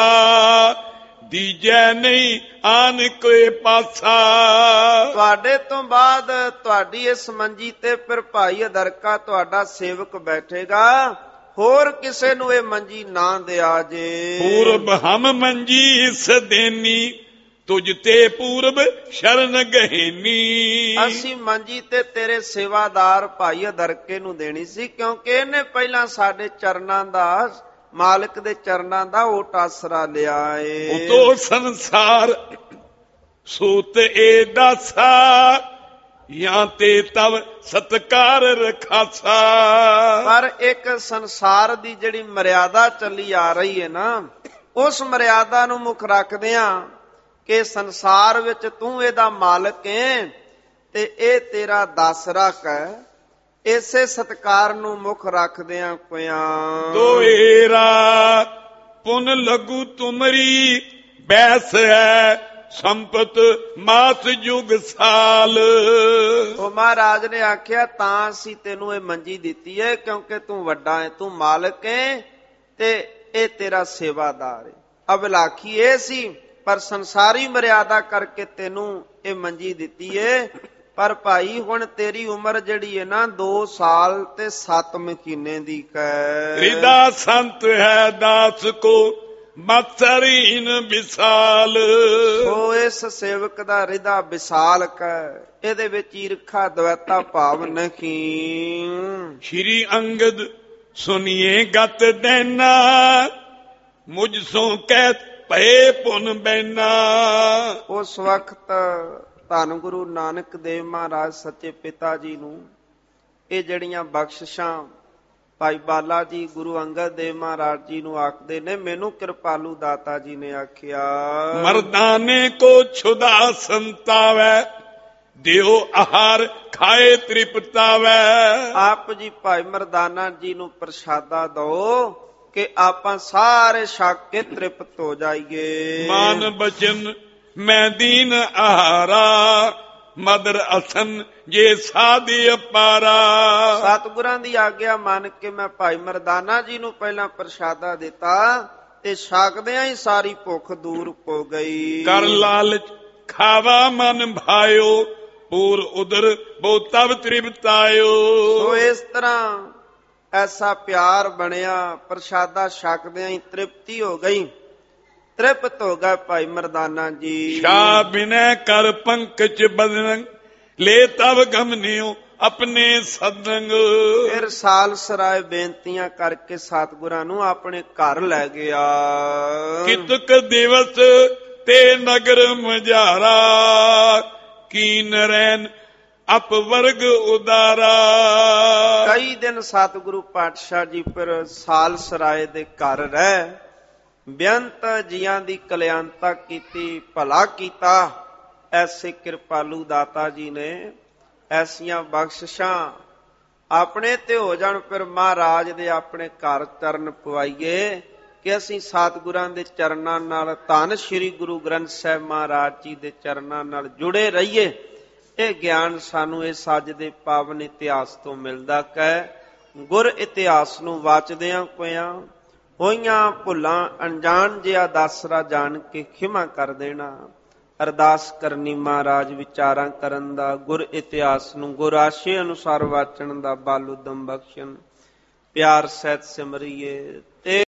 [SPEAKER 2] ਦੀਜੈ ਨਹੀਂ ਆਨ ਕੋਈ ਪਾਸਾ।
[SPEAKER 1] ਤੁਹਾਡੇ ਤੋਂ ਬਾਅਦ ਤੁਹਾਡੀ ਇਸ ਮੰਜੀ ਤੇ ਫਿਰ ਭਾਈ ਅਦਰਕਾ ਤੁਹਾਡਾ ਸੇਵਕ ਬੈਠੇਗਾ, ਹੋਰ ਕਿਸੇ ਨੂੰ ਇਹ ਮੰਜੀ ਨਾ ਦਿਆ ਜੇ।
[SPEAKER 2] ਪੂਰਬ ਹਮ ਮੰਜੀ ਇਸ ਦੇਨੀ, ਤੁਝ ਤੇ ਪੂਰਬ ਸ਼ਰਨ ਗਹਿਨੀ।
[SPEAKER 1] ਅਸੀਂ ਮੰਜੀ ਤੇ ਤੇਰੇ ਸੇਵਾਦਾਰ ਭਾਈ ਅਦਰਕੇ ਨੂੰ ਦੇਣੀ ਸੀ, ਕਿਉਂਕਿ ਇਹਨੇ ਪਹਿਲਾਂ ਸਾਡੇ ਚਰਨਾਂ ਦਾ, ਮਾਲਕ ਦੇ ਚਰਨਾਂ ਦਾ ਓਟ ਆਸਰਾ ਲਿਆ ਏ।
[SPEAKER 2] ਉਤੋ ਸੰਸਾਰ ਸੂਤ ਏ ਦਾਸਾ, ਜਾਂ ਤੇ ਤਵ ਸਤਕਾਰ ਰਖਾਸਾ।
[SPEAKER 1] ਪਰ ਇੱਕ ਸੰਸਾਰ ਦੀ ਜਿਹੜੀ ਮਰਿਆਦਾ ਚੱਲੀ ਆ ਰਹੀ ਹੈ ਨਾ, ਉਸ ਮਰਿਆਦਾ ਨੂੰ ਮੁੱਖ ਰੱਖਦਿਆਂ ਕਿ ਸੰਸਾਰ ਵਿੱਚ ਤੂੰ ਇਹਦਾ ਮਾਲਕ ਹੈ ਤੇ ਇਹ ਤੇਰਾ ਦਾਸਰਕ ਹੈ, ਇਸੇ ਸਤਕਾਰ ਨੂੰ ਮੁੱਖ ਰੱਖਦਿਆਂ ਕੋਇਆਂ
[SPEAKER 2] ਦੋਏਰਾ ਪੁਨ ਲਗੂ ਤੁਮਰੀ, ਬੈਸ ਹੈ ਸੰਪਤ ਮਾਸ ਯੁਗ ਸਾਲ।
[SPEAKER 1] ਉਹ ਮਹਾਰਾਜ ਨੇ ਆਖਿਆ ਤਾਂ ਅਸੀਂ ਤੈਨੂੰ ਇਹ ਮੰਜੀ ਦਿੱਤੀ ਹੈ ਕਿਉਂਕਿ ਤੂੰ ਵੱਡਾ ਹੈ, ਤੂੰ ਮਾਲਕ ਹੈ ਤੇ ਇਹ ਤੇਰਾ ਸੇਵਾਦਾਰ ਹੈ। ਅਬਲਾਖੀ ਇਹ ਸੀ ਪਰ ਸੰਸਾਰੀ ਮਰਿਆਦਾ ਕਰਕੇ ਤੈਨੂੰ ਇਹ ਮੰਜੀ ਦਿੱਤੀ ਏ। ਪਰ ਭਾਈ ਹੁਣ ਤੇਰੀ ਉਮਰ ਜਿਹੜੀ ਹੈ ਨਾ ਦੋ ਸਾਲ ਤੇ ਸੱਤ ਮਹੀਨੇ ਦੀ ਕੈ।
[SPEAKER 2] ਰਿਦਾ ਸੰਤ ਹੈ ਦਾਸ ਕੋ ਮਤਰੀਨ ਵਿਸਾਲ।
[SPEAKER 1] ਉਹ ਇਸ ਸੇਵਕ ਦਾ ਰਿਦਾ ਵਿਸਾਲ ਕੈ, ਇਹਦੇ ਵਿੱਚ ਈਰਖਾ ਦਵੈਤਾ ਭਾਵ ਨਹੀਂ।
[SPEAKER 2] ਸ਼੍ਰੀ ਅੰਗਦ ਸੁਨੀਏ ਗਤ ਦੇਨਾ, ਮੁਝ ਸੋ ਕਹਿ ਭਏ ਪੁਨ ਬੈਨਾ।
[SPEAKER 1] ਉਸ ਵਕਤ ਧੰਨ ਗੁਰੂ ਨਾਨਕ ਦੇਵ ਮਹਾਰਾਜ ਸੱਚੇ ਪਿਤਾ ਜੀ ਨੂੰ ਇਹ ਜਿਹੜੀਆਂ ਬਖਸ਼ਿਸ਼ਾਂ ਭਾਈ ਬਾਲਾ ਜੀ ਗੁਰੂ ਅੰਗਦ ਦੇਵ ਮਹਾਰਾਜ ਜੀ ਨੂੰ ਆਖਦੇ ਨੇ, ਮੈਨੂੰ ਕਿਰਪਾਲੂ ਦਾਤਾ ਜੀ ਨੇ ਆਖਿਆ,
[SPEAKER 2] ਮਰਦਾਨੇ ਕੋ ਛੁਦਾ ਸੰਤਾਵੈ, ਦਿਓ ਆਹਾਰ ਖਾਏ ਤ੍ਰਿਪਤਾਵੈ।
[SPEAKER 1] ਆਪ ਜੀ ਭਾਈ ਮਰਦਾਨਾ ਜੀ ਨੂੰ ਪ੍ਰਸ਼ਾਦਾ ਦੋ ਕਿ ਆਪਾਂ ਸਾਰੇ ਛਕ ਕੇ ਤ੍ਰਿਪਤ ਹੋ ਜਾਈਏ।
[SPEAKER 2] ਮਾਨ ਬਚਨ ਮੈਂ ਦੀਨ ਆਹਾਰਾ, ਮਦਰ ਅਸਨ ਜੇ ਸਾਧੀ ਅਪਾਰਾ।
[SPEAKER 1] ਸਤਿਗੁਰਾਂ ਦੀ ਆਗਿਆ ਮੰਨ ਕੇ ਮੈਂ ਭਾਈ ਮਰਦਾਨਾ ਜੀ ਨੂੰ ਪਹਿਲਾਂ ਪ੍ਰਸ਼ਾਦਾ ਦਿੱਤਾ ਤੇ ਛਕਦਿਆਂ ਹੀ ਸਾਰੀ ਭੁੱਖ ਦੂਰ ਹੋ ਗਈ।
[SPEAKER 2] ਕਰ ਲਾਲਚ ਖਾਵਾ ਮਨ ਭਾਇਓ, ਪੂਰ ਉਦਰ ਬਹੁ ਤਬ ਤ੍ਰਿਪਤਾਇਓ।
[SPEAKER 1] ਸੋ ਇਸ ਤਰ੍ਹਾਂ ਐਸਾ ਪਿਆਰ ਬਣਿਆ, ਪ੍ਰਸ਼ਾਦਾ ਛਕਦਿਆਂ ਹੀ ਤ੍ਰਿਪਤੀ ਹੋ ਗਈ, ਤ੍ਰਿਪਤ ਹੋ ਗਿਆ ਭਾਈ ਮਰਦਾਨਾ ਜੀ।
[SPEAKER 2] ਸ਼ਾ ਬਿਨੈ ਕਰ ਪੰਕਜ ਬਦਨ, ਲੈ ਤਬ ਗਮਨਿਓ ਆਪਣੇ ਸਦੰਗ।
[SPEAKER 1] ਫਿਰ ਸਾਲਸਰਾਏ ਬੇਨਤੀਆਂ ਕਰਕੇ ਸਤਿਗੁਰਾਂ ਨੂੰ ਆਪਣੇ ਘਰ ਲੈ ਗਿਆ।
[SPEAKER 2] ਕਿਤਕ ਦਿਵਸ ਤੇ ਨਗਰ ਮਝਾਰਾ, ਕੀਨ ਰਹਿਨ ਅਪ ਵਰਗ ਉਦਾਰਾ।
[SPEAKER 1] ਕਈ ਦਿਨ ਸਤਿਗੁਰੂ ਪਾਤਸ਼ਾਹ ਜੀ ਫਿਰ ਸਾਲਸਰਾਏ ਦੇ ਘਰ ਰਹਿ ਬੇਅੰਤ ਜੀਆਂ ਦੀ ਕਲਿਆਣਤਾ ਕੀਤੀ, ਭਲਾ ਕੀਤਾ। ਐਸੇ ਕਿਰਪਾਲੂ ਦਾਤਾ ਜੀ ਨੇ ਐਸੀਆਂ ਬਖਸ਼ਿਸ਼ਾਂ ਆਪਣੇ ਤੇ ਹੋ ਜਾਣ, ਫਿਰ ਮਹਾਰਾਜ ਦੇ ਆਪਣੇ ਘਰ ਚਰਨ ਪਵਾਈਏ ਕਿ ਅਸੀਂ ਸਤਿਗੁਰਾਂ ਦੇ ਚਰਨਾਂ ਨਾਲ, ਧੰਨ ਸ਼੍ਰੀ ਗੁਰੂ ਗ੍ਰੰਥ ਸਾਹਿਬ ਮਹਾਰਾਜ ਜੀ ਦੇ ਚਰਨਾਂ ਨਾਲ ਜੁੜੇ ਰਹੀਏ। ਇਹ ਗਿਆਨ ਸਾਨੂੰ ਇਸ ਅੱਜ ਦੇ ਪਾਵਨ ਇਤਿਹਾਸ ਤੋਂ ਮਿਲਦਾ ਹੈ। ਗੁਰ ਇਤਿਹਾਸ ਨੂੰ ਵਾਚਦਿਆਂ ਕੋਇਆਂ ਹੋਈਆਂ ਭੁੱਲਾਂ ਅਣਜਾਣ ਜਿਹਾ ਦਾਸਰਾ ਜਾਣ ਕੇ ਖਿਮਾ ਕਰ ਦੇਣਾ। ਅਰਦਾਸ ਕਰਨੀ ਮਹਾਰਾਜ ਵਿਚਾਰਾਂ ਕਰਨ ਦਾ, ਗੁਰ ਇਤਿਹਾਸ ਨੂੰ ਗੁਰ ਆਸ਼ੇ ਅਨੁਸਾਰ ਵਾਚਣ ਦਾ ਬਲ ਉਦਮ ਬਖਸ਼ਣ। ਪਿਆਰ ਸਹਿਤ ਸਿਮਰੀਏ।